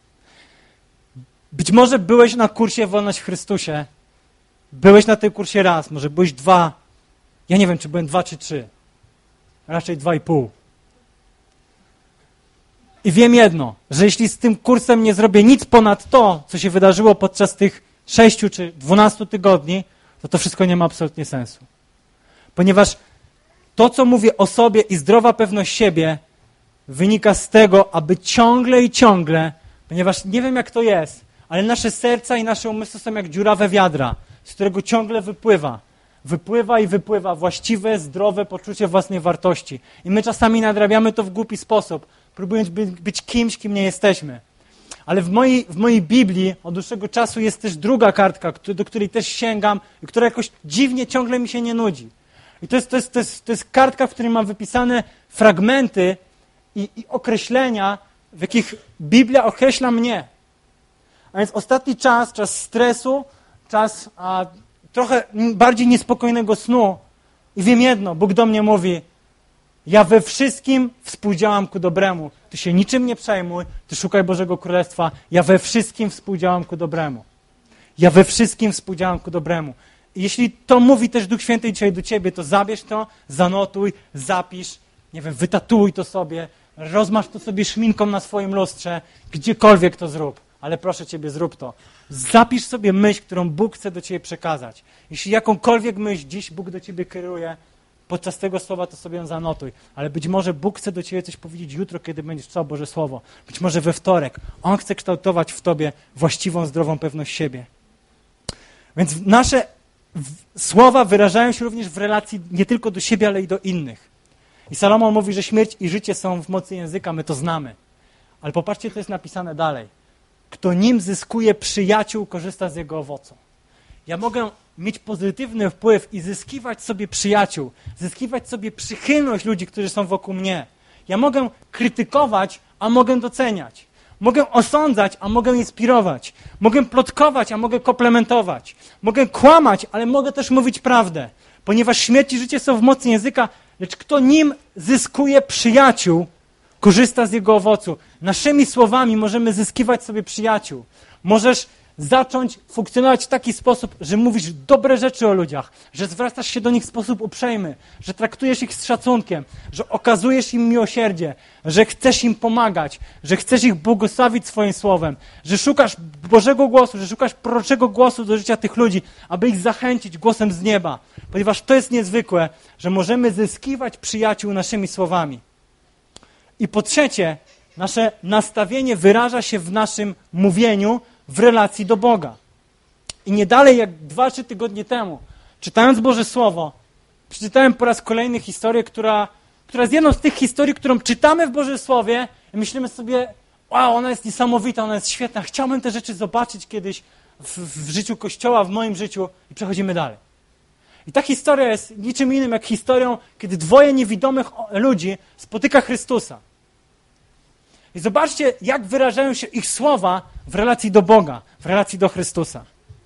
Być może byłeś na kursie Wolność w Chrystusie, byłeś na tym kursie raz, może byłeś dwa, ja nie wiem, czy byłem dwa czy trzy, raczej dwa i pół. I wiem jedno, że jeśli z tym kursem nie zrobię nic ponad to, co się wydarzyło podczas tych sześciu czy dwunastu tygodni, to to wszystko nie ma absolutnie sensu. Ponieważ to, co mówię o sobie i zdrowa pewność siebie wynika z tego, aby ciągle i ciągle, ponieważ nie wiem jak to jest, ale nasze serca i nasze umysły są jak dziurawe wiadra, z którego ciągle wypływa. Wypływa i wypływa właściwe, zdrowe poczucie własnej wartości. I my czasami nadrabiamy to w głupi sposób, próbując być kimś, kim nie jesteśmy. Ale w mojej, w mojej Biblii od dłuższego czasu jest też druga kartka, do której też sięgam i która jakoś dziwnie ciągle mi się nie nudzi. I to jest, to jest, to jest, to jest kartka, w której mam wypisane fragmenty i, i określenia, w jakich Biblia określa mnie. A więc ostatni czas, czas stresu, czas a, trochę bardziej niespokojnego snu. I wiem jedno, Bóg do mnie mówi, ja we wszystkim współdziałam ku dobremu. Ty się niczym nie przejmuj, ty szukaj Bożego Królestwa. Ja we wszystkim współdziałam ku dobremu. Ja we wszystkim współdziałam ku dobremu. I jeśli to mówi też Duch Święty dzisiaj do ciebie, to zabierz to, zanotuj, zapisz, nie wiem, wytatuuj to sobie, rozmasz to sobie szminką na swoim lustrze, gdziekolwiek to zrób. Ale proszę ciebie, zrób to. Zapisz sobie myśl, którą Bóg chce do ciebie przekazać. Jeśli jakąkolwiek myśl dziś Bóg do ciebie kieruje, podczas tego słowa to sobie ją zanotuj. Ale być może Bóg chce do ciebie coś powiedzieć jutro, kiedy będziesz czytał Boże Słowo. Być może we wtorek. On chce kształtować w tobie właściwą, zdrową pewność siebie. Więc nasze słowa wyrażają się również w relacji nie tylko do siebie, ale i do innych. I Salomon mówi, że śmierć i życie są w mocy języka, my to znamy. Ale popatrzcie, co jest napisane dalej. Kto nim zyskuje przyjaciół, korzysta z jego owocu. Ja mogę mieć pozytywny wpływ i zyskiwać sobie przyjaciół, zyskiwać sobie przychylność ludzi, którzy są wokół mnie. Ja mogę krytykować, a mogę doceniać. Mogę osądzać, a mogę inspirować. Mogę plotkować, a mogę komplementować. Mogę kłamać, ale mogę też mówić prawdę. Ponieważ śmierć i życie są w mocy języka, lecz kto nim zyskuje przyjaciół, korzysta z jego owocu. Naszymi słowami możemy zyskiwać sobie przyjaciół. Możesz zacząć funkcjonować w taki sposób, że mówisz dobre rzeczy o ludziach, że zwracasz się do nich w sposób uprzejmy, że traktujesz ich z szacunkiem, że okazujesz im miłosierdzie, że chcesz im pomagać, że chcesz ich błogosławić swoim słowem, że szukasz Bożego głosu, że szukasz proroczego głosu do życia tych ludzi, aby ich zachęcić głosem z nieba. Ponieważ to jest niezwykłe, że możemy zyskiwać przyjaciół naszymi słowami. I po trzecie, nasze nastawienie wyraża się w naszym mówieniu w relacji do Boga. I nie dalej jak dwa, trzy tygodnie temu, czytając Boże Słowo, przeczytałem po raz kolejny historię, która, która jest jedną z tych historii, którą czytamy w Bożym Słowie i myślimy sobie, wow, ona jest niesamowita, ona jest świetna, chciałbym te rzeczy zobaczyć kiedyś w, w życiu Kościoła, w moim życiu i przechodzimy dalej. I ta historia jest niczym innym jak historią, kiedy dwoje niewidomych ludzi spotyka Chrystusa. I zobaczcie, jak wyrażają się ich słowa w relacji do Boga, w relacji do Chrystusa.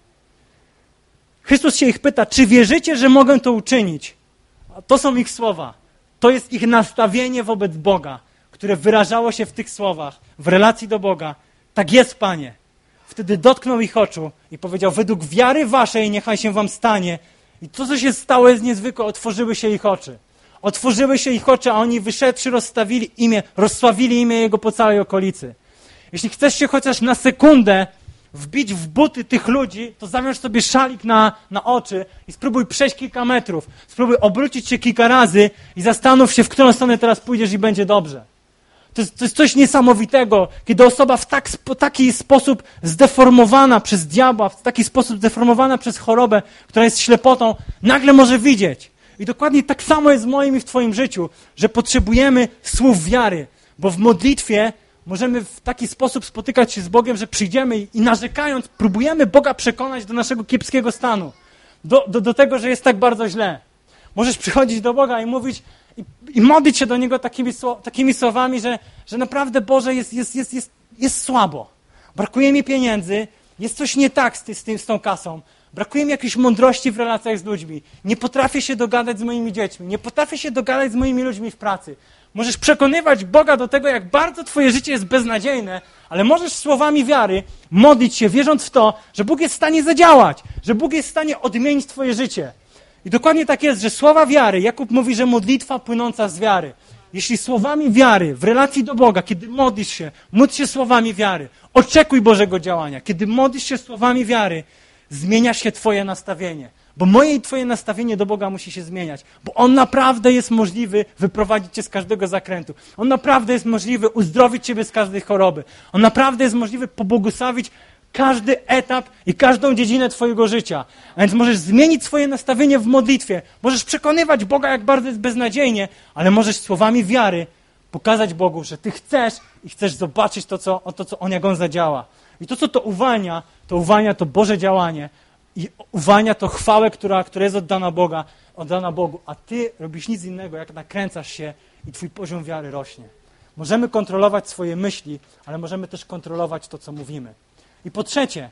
Chrystus się ich pyta, czy wierzycie, że mogę to uczynić? To są ich słowa. To jest ich nastawienie wobec Boga, które wyrażało się w tych słowach, w relacji do Boga. Tak jest, Panie. Wtedy dotknął ich oczu i powiedział, według wiary waszej niechaj się wam stanie. I to, co się stało, jest niezwykłe. Otworzyły się ich oczy. Otworzyły się ich oczy, a oni wyszedłszy rozstawili imię, rozsławili imię Jego po całej okolicy. Jeśli chcesz się chociaż na sekundę wbić w buty tych ludzi, to zawiąż sobie szalik na, na oczy i spróbuj przejść kilka metrów. Spróbuj obrócić się kilka razy i zastanów się, w którą stronę teraz pójdziesz i będzie dobrze. To jest, to jest coś niesamowitego, kiedy osoba w tak, taki sposób zdeformowana przez diabła, w taki sposób zdeformowana przez chorobę, która jest ślepotą, nagle może widzieć. I dokładnie tak samo jest w moim i w twoim życiu, że potrzebujemy słów wiary, bo w modlitwie możemy w taki sposób spotykać się z Bogiem, że przyjdziemy i narzekając, próbujemy Boga przekonać do naszego kiepskiego stanu, do, do, do tego, że jest tak bardzo źle. Możesz przychodzić do Boga i mówić i, i modlić się do Niego takimi, takimi słowami, że, że naprawdę, Boże, jest, jest, jest, jest, jest słabo. Brakuje mi pieniędzy, jest coś nie tak z, z, tym, z tą kasą. Brakuje mi jakiejś mądrości w relacjach z ludźmi. Nie potrafię się dogadać z moimi dziećmi. Nie potrafię się dogadać z moimi ludźmi w pracy. Możesz przekonywać Boga do tego, jak bardzo twoje życie jest beznadziejne, ale możesz słowami wiary modlić się, wierząc w to, że Bóg jest w stanie zadziałać, że Bóg jest w stanie odmienić twoje życie. I dokładnie tak jest, że słowa wiary, Jakub mówi, że modlitwa płynąca z wiary. Jeśli słowami wiary w relacji do Boga, kiedy modlisz się, módl się słowami wiary, oczekuj Bożego działania. Kiedy modlisz się słowami wiary, zmienia się twoje nastawienie. Bo moje i twoje nastawienie do Boga musi się zmieniać. Bo On naprawdę jest możliwy wyprowadzić cię z każdego zakrętu. On naprawdę jest możliwy uzdrowić ciebie z każdej choroby. On naprawdę jest możliwy pobłogosławić każdy etap i każdą dziedzinę twojego życia. A więc możesz zmienić swoje nastawienie w modlitwie. Możesz przekonywać Boga, jak bardzo jest beznadziejnie, ale możesz słowami wiary pokazać Bogu, że ty chcesz i chcesz zobaczyć to, co, to, co On, jak On zadziała. I to, co to uwalnia, to uwalnia to Boże działanie i uwalnia to chwałę, która, która jest oddana Boga, oddana Bogu, a ty robisz nic innego, jak nakręcasz się i twój poziom wiary rośnie. Możemy kontrolować swoje myśli, ale możemy też kontrolować to, co mówimy. I po trzecie,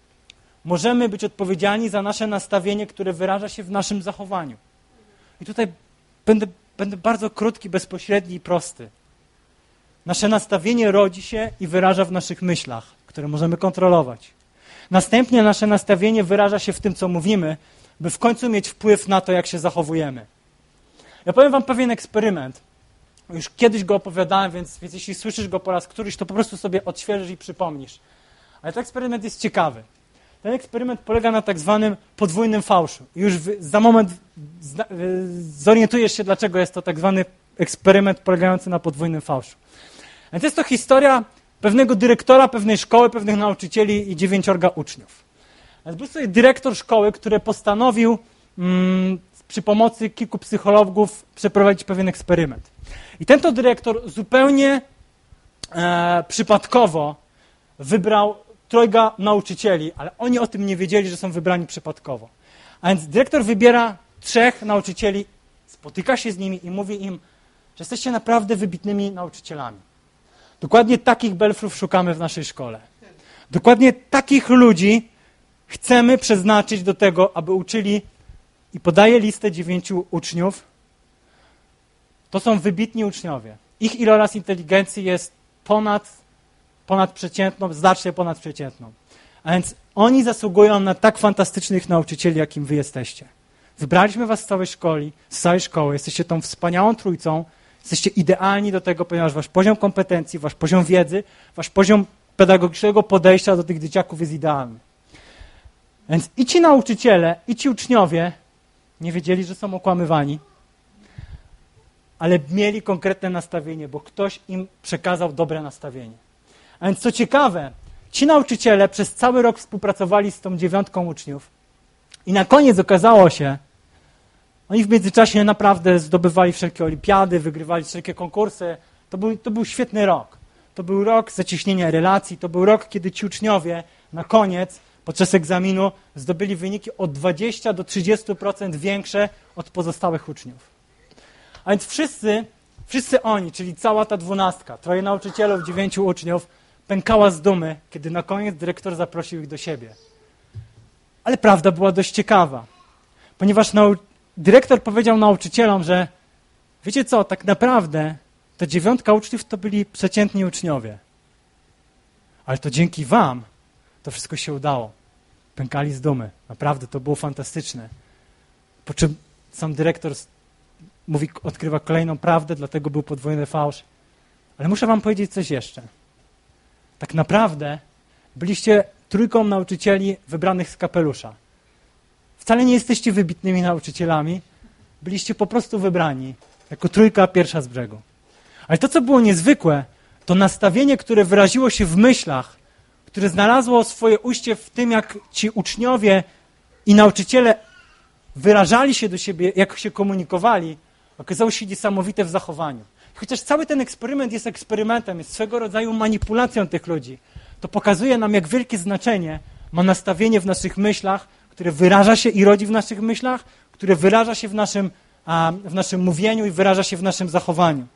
możemy być odpowiedzialni za nasze nastawienie, które wyraża się w naszym zachowaniu. I tutaj będę, będę bardzo krótki, bezpośredni i prosty. Nasze nastawienie rodzi się i wyraża w naszych myślach, które możemy kontrolować. Następnie nasze nastawienie wyraża się w tym, co mówimy, by w końcu mieć wpływ na to, jak się zachowujemy. Ja powiem wam pewien eksperyment. Już kiedyś go opowiadałem, więc, więc jeśli słyszysz go po raz któryś, to po prostu sobie odświeżysz i przypomnisz. Ale ten eksperyment jest ciekawy. Ten eksperyment polega na tak zwanym podwójnym fałszu. I już w, za moment zna, zorientujesz się, dlaczego jest to tak zwany eksperyment polegający na podwójnym fałszu. A to jest to historia pewnego dyrektora pewnej szkoły, pewnych nauczycieli i dziewięciorga uczniów. A był sobie dyrektor szkoły, który postanowił mm, przy pomocy kilku psychologów przeprowadzić pewien eksperyment. I ten to dyrektor zupełnie e, przypadkowo wybrał trojga nauczycieli, ale oni o tym nie wiedzieli, że są wybrani przypadkowo. A więc dyrektor wybiera trzech nauczycieli, spotyka się z nimi i mówi im, że jesteście naprawdę wybitnymi nauczycielami. Dokładnie takich belfrów szukamy w naszej szkole. Dokładnie takich ludzi chcemy przeznaczyć do tego, aby uczyli, i podaje listę dziewięciu uczniów. To są wybitni uczniowie. Ich iloraz inteligencji jest ponad, ponadprzeciętną, znacznie ponadprzeciętną. A więc oni zasługują na tak fantastycznych nauczycieli, jakim wy jesteście. Wybraliśmy was z całej szkoły, z całej szkoły, jesteście tą wspaniałą trójcą, jesteście idealni do tego, ponieważ wasz poziom kompetencji, wasz poziom wiedzy, wasz poziom pedagogicznego podejścia do tych dzieciaków jest idealny. Więc i ci nauczyciele, i ci uczniowie nie wiedzieli, że są okłamywani, ale mieli konkretne nastawienie, bo ktoś im przekazał dobre nastawienie. A więc co ciekawe, ci nauczyciele przez cały rok współpracowali z tą dziewiątką uczniów i na koniec okazało się, oni w międzyczasie naprawdę zdobywali wszelkie olimpiady, wygrywali wszelkie konkursy. To był, to był świetny rok. To był rok zacieśnienia relacji, to był rok, kiedy ci uczniowie na koniec, podczas egzaminu, zdobyli wyniki o dwadzieścia do trzydziestu procent większe od pozostałych uczniów. A więc wszyscy, wszyscy oni, czyli cała ta dwunastka, troje nauczycielów, dziewięciu uczniów, pękała z dumy, kiedy na koniec dyrektor zaprosił ich do siebie. Ale prawda była dość ciekawa, ponieważ nau- dyrektor powiedział nauczycielom, że wiecie co, tak naprawdę ta dziewiątka uczniów to byli przeciętni uczniowie. Ale to dzięki wam to wszystko się udało. Pękali z dumy. Naprawdę, to było fantastyczne. Po czym sam dyrektor mówi, odkrywa kolejną prawdę, dlatego był podwójny fałsz. Ale muszę wam powiedzieć coś jeszcze. Tak naprawdę byliście trójką nauczycieli wybranych z kapelusza. Wcale nie jesteście wybitnymi nauczycielami, byliście po prostu wybrani jako trójka pierwsza z brzegu. Ale to, co było niezwykłe, to nastawienie, które wyraziło się w myślach, które znalazło swoje ujście w tym, jak ci uczniowie i nauczyciele wyrażali się do siebie, jak się komunikowali, okazało się niesamowite w zachowaniu. Chociaż cały ten eksperyment jest eksperymentem, jest swego rodzaju manipulacją tych ludzi, to pokazuje nam, jak wielkie znaczenie ma nastawienie w naszych myślach, które wyraża się i rodzi w naszych myślach, które wyraża się w naszym, w naszym mówieniu i wyraża się w naszym zachowaniu.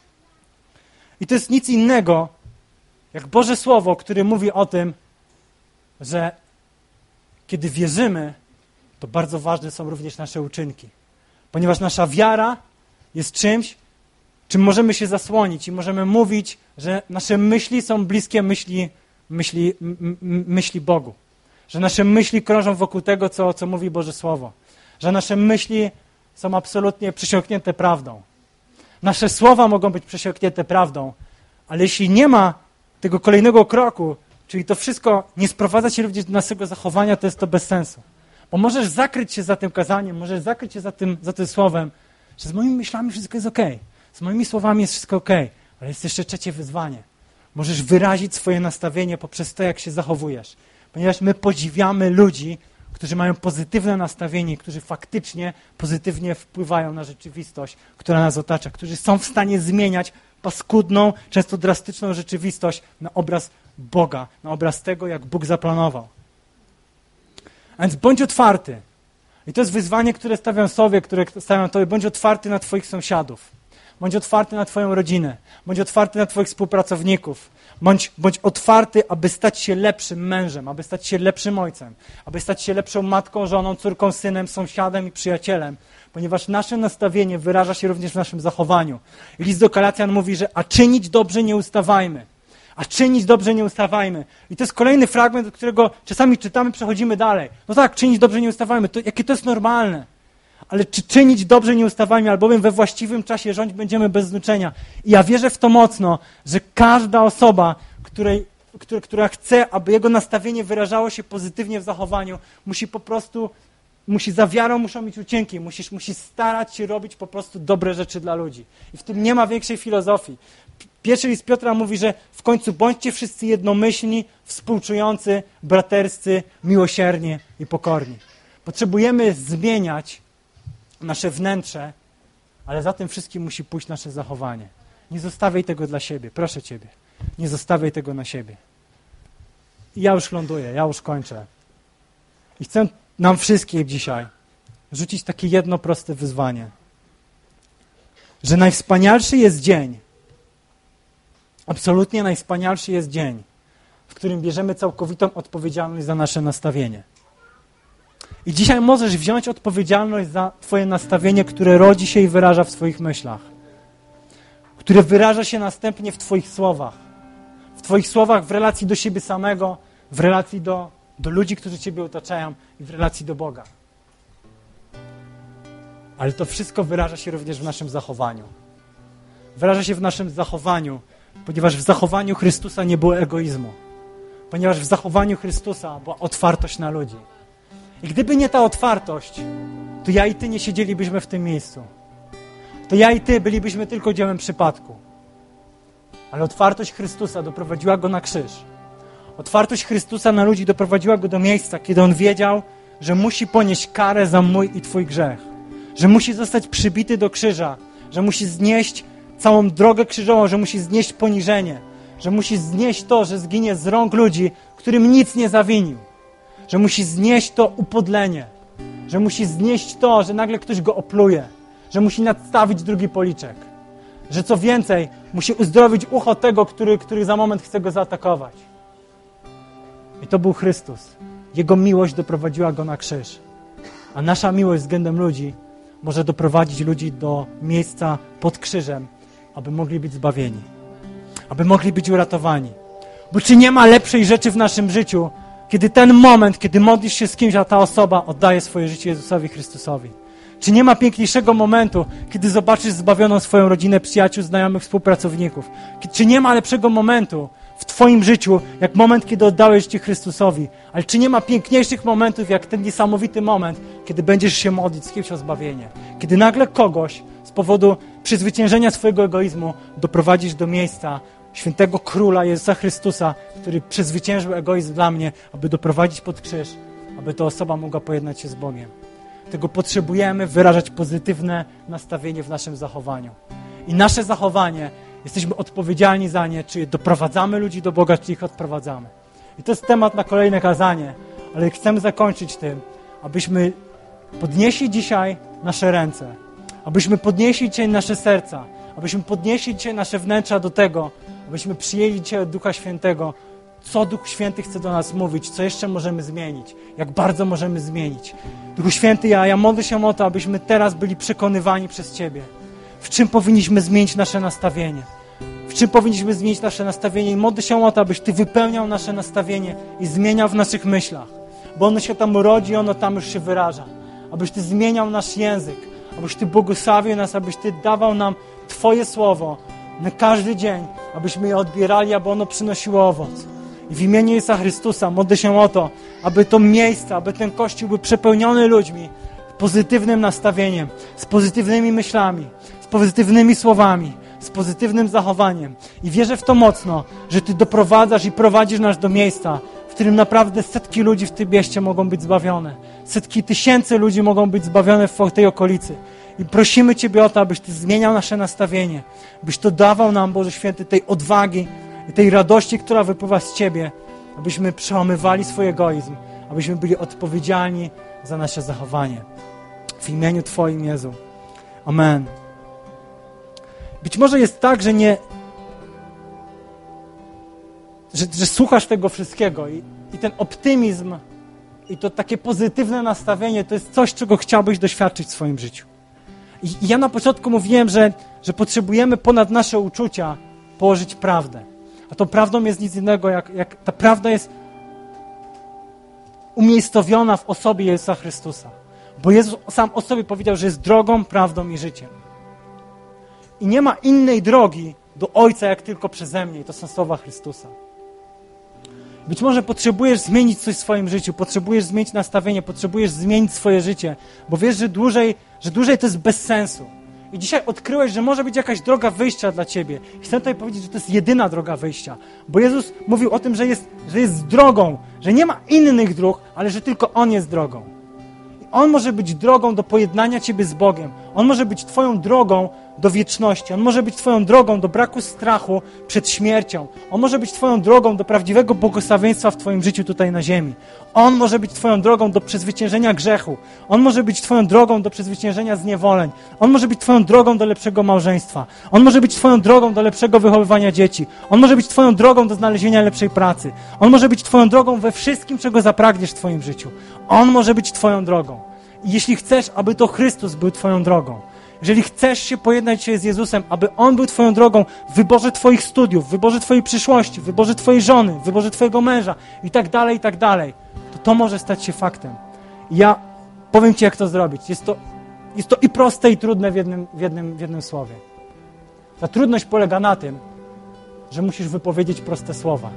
I to jest nic innego, jak Boże Słowo, które mówi o tym, że kiedy wierzymy, to bardzo ważne są również nasze uczynki. Ponieważ nasza wiara jest czymś, czym możemy się zasłonić i możemy mówić, że nasze myśli są bliskie myśli, myśli, m, m, myśli Bogu. Że nasze myśli krążą wokół tego, co, co mówi Boże Słowo. Że nasze myśli są absolutnie przesiąknięte prawdą. Nasze słowa mogą być przesiąknięte prawdą, ale jeśli nie ma tego kolejnego kroku, czyli to wszystko nie sprowadza się również do naszego zachowania, to jest to bez sensu. Bo możesz zakryć się za tym kazaniem, możesz zakryć się za tym, za tym słowem, że z moimi myślami wszystko jest okej. Okay. Z moimi słowami jest wszystko okej, okay. Ale jest jeszcze trzecie wyzwanie. Możesz wyrazić swoje nastawienie poprzez to, jak się zachowujesz. Ponieważ my podziwiamy ludzi, którzy mają pozytywne nastawienie, którzy faktycznie pozytywnie wpływają na rzeczywistość, która nas otacza, którzy są w stanie zmieniać paskudną, często drastyczną rzeczywistość na obraz Boga, na obraz tego, jak Bóg zaplanował. A więc bądź otwarty. I to jest wyzwanie, które stawiam sobie, które stawiam tobie. Bądź otwarty na twoich sąsiadów. Bądź otwarty na twoją rodzinę. Bądź otwarty na twoich współpracowników. Bądź, bądź otwarty, aby stać się lepszym mężem, aby stać się lepszym ojcem, aby stać się lepszą matką, żoną, córką, synem, sąsiadem i przyjacielem. Ponieważ nasze nastawienie wyraża się również w naszym zachowaniu. I list do Galacjan mówi, że a czynić dobrze nie ustawajmy, A czynić dobrze nie ustawajmy. I to jest kolejny fragment, do którego czasami czytamy, przechodzimy dalej. No tak, czynić dobrze nie ustawajmy. To, jakie to jest normalne. Ale czy czynić dobrze nie ustawajmy, albowiem we właściwym czasie rządzić będziemy bez znuczenia. I ja wierzę w to mocno, że każda osoba, której, która, która chce, aby jego nastawienie wyrażało się pozytywnie w zachowaniu, musi po prostu, musi za wiarą muszą mieć ucienki, musisz, musi starać się robić po prostu dobre rzeczy dla ludzi. I w tym nie ma większej filozofii. Pierwszy list Piotra mówi, że w końcu bądźcie wszyscy jednomyślni, współczujący, braterscy, miłosierni i pokorni. Potrzebujemy zmieniać nasze wnętrze, ale za tym wszystkim musi pójść nasze zachowanie. Nie zostawiaj tego dla siebie, proszę Ciebie. Nie zostawiaj tego na siebie. I ja już ląduję, ja już kończę. I chcę nam wszystkim dzisiaj rzucić takie jedno proste wyzwanie, że najwspanialszy jest dzień, absolutnie najwspanialszy jest dzień, w którym bierzemy całkowitą odpowiedzialność za nasze nastawienie. I dzisiaj możesz wziąć odpowiedzialność za Twoje nastawienie, które rodzi się i wyraża w swoich myślach, które wyraża się następnie w Twoich słowach, w Twoich słowach w relacji do siebie samego, w relacji do, do ludzi, którzy Ciebie otaczają i w relacji do Boga. Ale to wszystko wyraża się również w naszym zachowaniu. Wyraża się w naszym zachowaniu, ponieważ w zachowaniu Chrystusa nie było egoizmu. Ponieważ w zachowaniu Chrystusa była otwartość na ludzi. I gdyby nie ta otwartość, to ja i Ty nie siedzielibyśmy w tym miejscu. To ja i Ty bylibyśmy tylko dziełem przypadku. Ale otwartość Chrystusa doprowadziła Go na krzyż. Otwartość Chrystusa na ludzi doprowadziła Go do miejsca, kiedy On wiedział, że musi ponieść karę za mój i Twój grzech. Że musi zostać przybity do krzyża. Że musi znieść całą drogę krzyżową, że musi znieść poniżenie. Że musi znieść to, że zginie z rąk ludzi, którym nic nie zawinił. Że musi znieść to upodlenie. Że musi znieść to, że nagle ktoś Go opluje. Że musi nadstawić drugi policzek. Że co więcej, musi uzdrowić ucho tego, który, który za moment chce Go zaatakować. I to był Chrystus. Jego miłość doprowadziła Go na krzyż. A nasza miłość względem ludzi może doprowadzić ludzi do miejsca pod krzyżem, aby mogli być zbawieni. Aby mogli być uratowani. Bo czy nie ma lepszej rzeczy w naszym życiu, kiedy ten moment, kiedy modlisz się z kimś, a ta osoba oddaje swoje życie Jezusowi Chrystusowi? Czy nie ma piękniejszego momentu, kiedy zobaczysz zbawioną swoją rodzinę, przyjaciół, znajomych, współpracowników? Czy nie ma lepszego momentu w Twoim życiu, jak moment, kiedy oddałeś życie Chrystusowi? Ale czy nie ma piękniejszych momentów, jak ten niesamowity moment, kiedy będziesz się modlić z kimś o zbawienie? Kiedy nagle kogoś z powodu przezwyciężenia swojego egoizmu doprowadzisz do miejsca świętego Króla Jezusa Chrystusa, który przezwyciężył egoizm dla mnie, aby doprowadzić pod krzyż, aby ta osoba mogła pojednać się z Bogiem. Tego potrzebujemy, wyrażać pozytywne nastawienie w naszym zachowaniu. I nasze zachowanie, jesteśmy odpowiedzialni za nie, czy doprowadzamy ludzi do Boga, czy ich odprowadzamy. I to jest temat na kolejne kazanie, ale chcemy zakończyć tym, abyśmy podnieśli dzisiaj nasze ręce, abyśmy podnieśli dzisiaj nasze serca, abyśmy podnieśli dzisiaj nasze wnętrza do tego, abyśmy przyjęli dzisiaj od Ducha Świętego, co Duch Święty chce do nas mówić, co jeszcze możemy zmienić, jak bardzo możemy zmienić. Duchu Święty, ja, ja modlę się o to, abyśmy teraz byli przekonywani przez Ciebie, w czym powinniśmy zmienić nasze nastawienie, w czym powinniśmy zmienić nasze nastawienie i modlę się o to, abyś Ty wypełniał nasze nastawienie i zmieniał w naszych myślach, bo ono się tam rodzi, ono tam już się wyraża. Abyś Ty zmieniał nasz język, abyś Ty błogosławił nas, abyś Ty dawał nam Twoje słowo na każdy dzień, abyśmy je odbierali, aby ono przynosiło owoc. I w imieniu Jezusa Chrystusa modlę się o to, aby to miejsce, aby ten Kościół był przepełniony ludźmi z pozytywnym nastawieniem, z pozytywnymi myślami, z pozytywnymi słowami, z pozytywnym zachowaniem. I wierzę w to mocno, że Ty doprowadzasz i prowadzisz nas do miejsca, w którym naprawdę setki ludzi w tym mieście mogą być zbawione. Setki tysięcy ludzi mogą być zbawione w tej okolicy. I prosimy Ciebie o to, abyś Ty zmieniał nasze nastawienie, byś to dawał nam, Boże Święty, tej odwagi i tej radości, która wypływa z Ciebie, abyśmy przełamywali swój egoizm, abyśmy byli odpowiedzialni za nasze zachowanie. W imieniu Twoim, Jezu. Amen. Być może jest tak, że nie, że, że słuchasz tego wszystkiego i, i ten optymizm i to takie pozytywne nastawienie to jest coś, czego chciałbyś doświadczyć w swoim życiu. I, i ja na początku mówiłem, że, że potrzebujemy ponad nasze uczucia położyć prawdę. A tą prawdą jest nic innego, jak, jak ta prawda jest umiejscowiona w osobie Jezusa Chrystusa. Bo Jezus sam o sobie powiedział, że jest drogą, prawdą i życiem. I nie ma innej drogi do Ojca, jak tylko przeze mnie. I to są słowa Chrystusa. Być może potrzebujesz zmienić coś w swoim życiu, potrzebujesz zmienić nastawienie, potrzebujesz zmienić swoje życie, bo wiesz, że dłużej, że dłużej to jest bez sensu. I dzisiaj odkryłeś, że może być jakaś droga wyjścia dla ciebie. I chcę tutaj powiedzieć, że to jest jedyna droga wyjścia. Bo Jezus mówił o tym, że jest, że jest drogą, że nie ma innych dróg, ale że tylko On jest drogą. I On może być drogą do pojednania ciebie z Bogiem. On może być twoją drogą do wieczności. On może być twoją drogą do braku strachu przed śmiercią. On może być twoją drogą do prawdziwego błogosławieństwa w twoim życiu tutaj na ziemi. On może być twoją drogą do przezwyciężenia grzechu. On może być twoją drogą do przezwyciężenia zniewoleń. On może być twoją drogą do lepszego małżeństwa. On może być twoją drogą do lepszego wychowywania dzieci. On może być twoją drogą do znalezienia lepszej pracy. On może być twoją drogą we wszystkim, czego zapragniesz w twoim życiu. On może być twoją drogą. I jeśli chcesz, aby to Chrystus był twoją drogą, jeżeli chcesz się pojednać się z Jezusem, aby On był twoją drogą w wyborze twoich studiów, w wyborze twojej przyszłości, w wyborze twojej żony, w wyborze twojego męża i tak dalej, i tak dalej, to to może stać się faktem. I ja powiem ci, jak to zrobić. Jest to, jest to i proste, i trudne w jednym, w, jednym, w jednym słowie. Ta trudność polega na tym, że musisz wypowiedzieć proste słowa.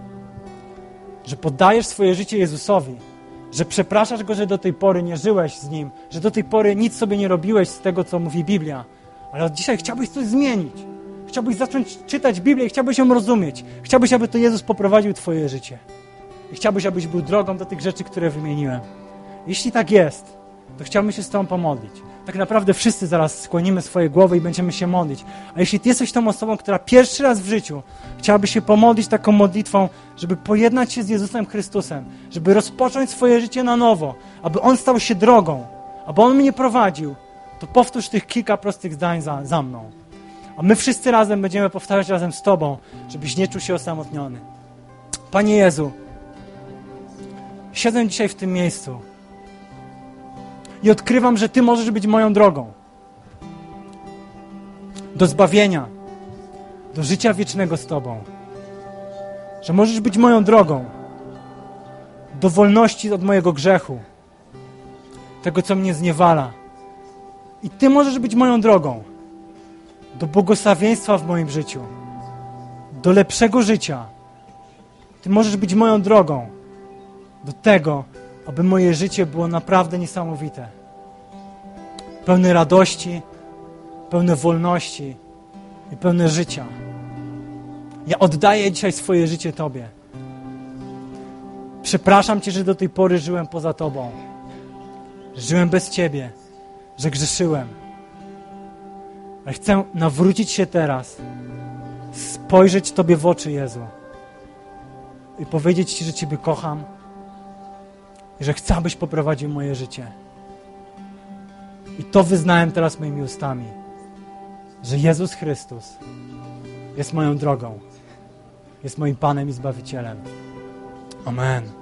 Że poddajesz swoje życie Jezusowi, że przepraszasz Go, że do tej pory nie żyłeś z Nim, że do tej pory nic sobie nie robiłeś z tego, co mówi Biblia, ale od dzisiaj chciałbyś coś zmienić. Chciałbyś zacząć czytać Biblię i chciałbyś ją rozumieć. Chciałbyś, aby to Jezus poprowadził twoje życie. I chciałbyś, abyś był drogą do tych rzeczy, które wymieniłem. Jeśli tak jest, to chciałbym się z Tobą pomodlić. Tak naprawdę wszyscy zaraz skłonimy swoje głowy i będziemy się modlić. A jeśli Ty jesteś tą osobą, która pierwszy raz w życiu chciałaby się pomodlić taką modlitwą, żeby pojednać się z Jezusem Chrystusem, żeby rozpocząć swoje życie na nowo, aby On stał się drogą, aby On mnie prowadził, to powtórz tych kilka prostych zdań za, za mną. A my wszyscy razem będziemy powtarzać razem z Tobą, żebyś nie czuł się osamotniony. Panie Jezu, siedzę dzisiaj w tym miejscu i odkrywam, że Ty możesz być moją drogą do zbawienia, do życia wiecznego z Tobą. Że możesz być moją drogą do wolności od mojego grzechu, tego, co mnie zniewala. I Ty możesz być moją drogą do błogosławieństwa w moim życiu, do lepszego życia. Ty możesz być moją drogą do tego, aby moje życie było naprawdę niesamowite. Pełne radości, pełne wolności i pełne życia. Ja oddaję dzisiaj swoje życie Tobie. Przepraszam Cię, że do tej pory żyłem poza Tobą. Że żyłem bez Ciebie, że grzeszyłem. Ale chcę nawrócić się teraz, spojrzeć Tobie w oczy, Jezu, i powiedzieć Ci, że Ciebie kocham i że chcę, abyś poprowadził moje życie. I to wyznałem teraz moimi ustami, że Jezus Chrystus jest moją drogą, jest moim Panem i Zbawicielem. Amen.